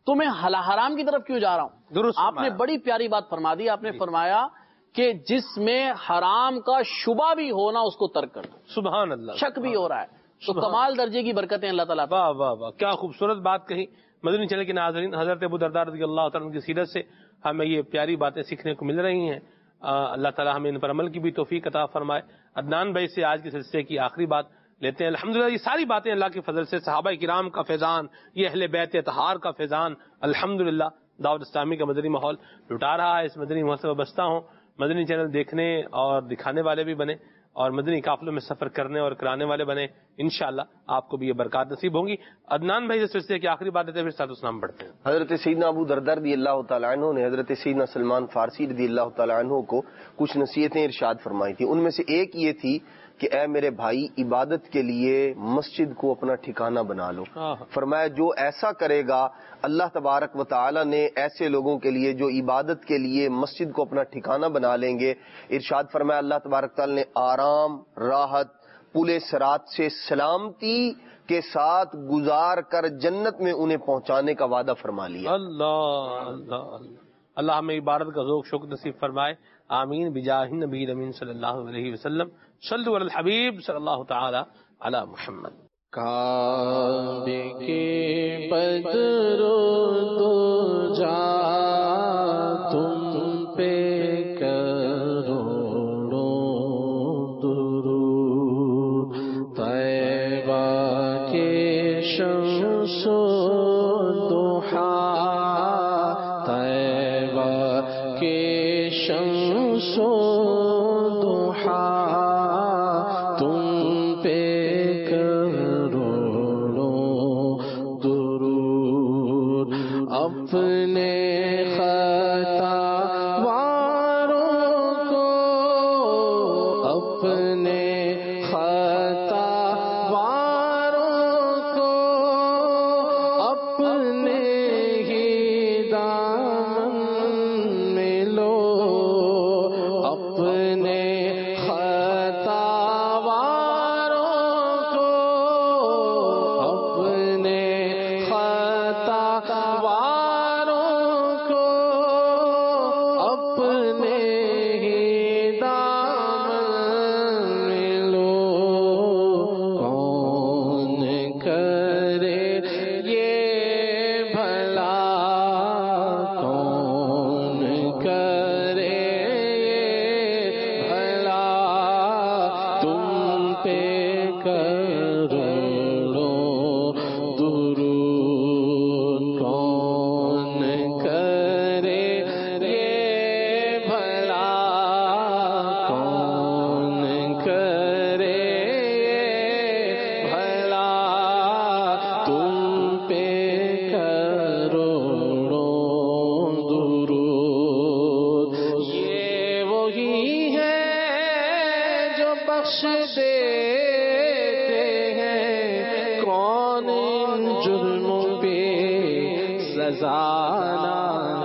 تو میں حرام کی طرف کیوں جا رہا ہوں؟ درست آپ نے بڑی پیاری بات فرما دی. آپ نے فرمایا کہ جس میں حرام کا شبہ بھی ہونا اس کو ترک کرنا. سبحان اللہ. شک بھی ہو رہا ہے تو کمال درجے کی برکتیں اللہ تعالیٰ. واہ واہ واہ، کیا خوبصورت بات کہی. مدنی چینل کے ناظرین، حضرت ابو درداء رضی اللہ تعالیٰ کی سیرت سے ہمیں یہ پیاری باتیں سیکھنے کو مل رہی ہیں. اللہ تعالیٰ ہمیں ان پر عمل کی بھی توفیق عطا فرمائے. عدنان بھائی سے آج کے سلسلے کی آخری بات لیتے ہیں. الحمدللہ یہ ساری باتیں اللہ کے فضل سے، صحابہ کرام کا فیضان، یہ اہل بیت اطہار کا فیضان، الحمدللہ دعوت اسلامی کا مدنی ماحول لٹا رہا ہے. اس مدنی ماحول سے وابستہ ہوں، مدنی چینل دیکھنے اور دکھانے والے بھی بنے اور مدنی قافلوں میں سفر کرنے اور کرانے والے بنے. انشاءاللہ آپ کو بھی یہ برکات نصیب ہوں گی. عدنان بھائی سے سلسلے کی آخری بات دیتے ہیں، پھر ساتھ اسلام پڑھتے ہیں. حضرت سیدنا ابو درداء رضی اللہ تعالیٰ عنہ نے حضرت سیدنا سلمان فارسی رضی اللہ تعالیٰ عنہ کو کچھ نصیحتیں ارشاد فرمائی تھی. ان میں سے ایک یہ تھی کہ اے میرے بھائی، عبادت کے لیے مسجد کو اپنا ٹھکانہ بنا لو. فرمایا جو ایسا کرے گا اللہ تبارک و تعالی نے ایسے لوگوں کے لیے جو عبادت کے لیے مسجد کو اپنا ٹھکانہ بنا لیں گے، ارشاد فرمایا اللہ تبارک تعالی نے آرام، راحت، پل صراط سے سلامتی کے ساتھ گزار کر جنت میں انہیں پہنچانے کا وعدہ فرما لیا. اللہ اللہ اللہ. اللہ ہمیں عبادت کا ذوق شوق نصیب فرمائے. آمین بجاہ نبی امین صلی اللہ علیہ وسلم. صلو علی الحبیب صلی اللہ تعالی علی محمد. کعبے کے بدرو تو جا تم پہ کروڑوں درود، طیبہ کے شمس و ضحیٰ، طیبہ کے شمس و ضحیٰ تم پہ اپنے خطا واروں کو، اپنے خطا واروں کو اپنے ہی دامن میں لو، اپنے خطا واروں کو اپنے خطا بخش دیتے ہیں، کون ان جرموں پہ سزا نہ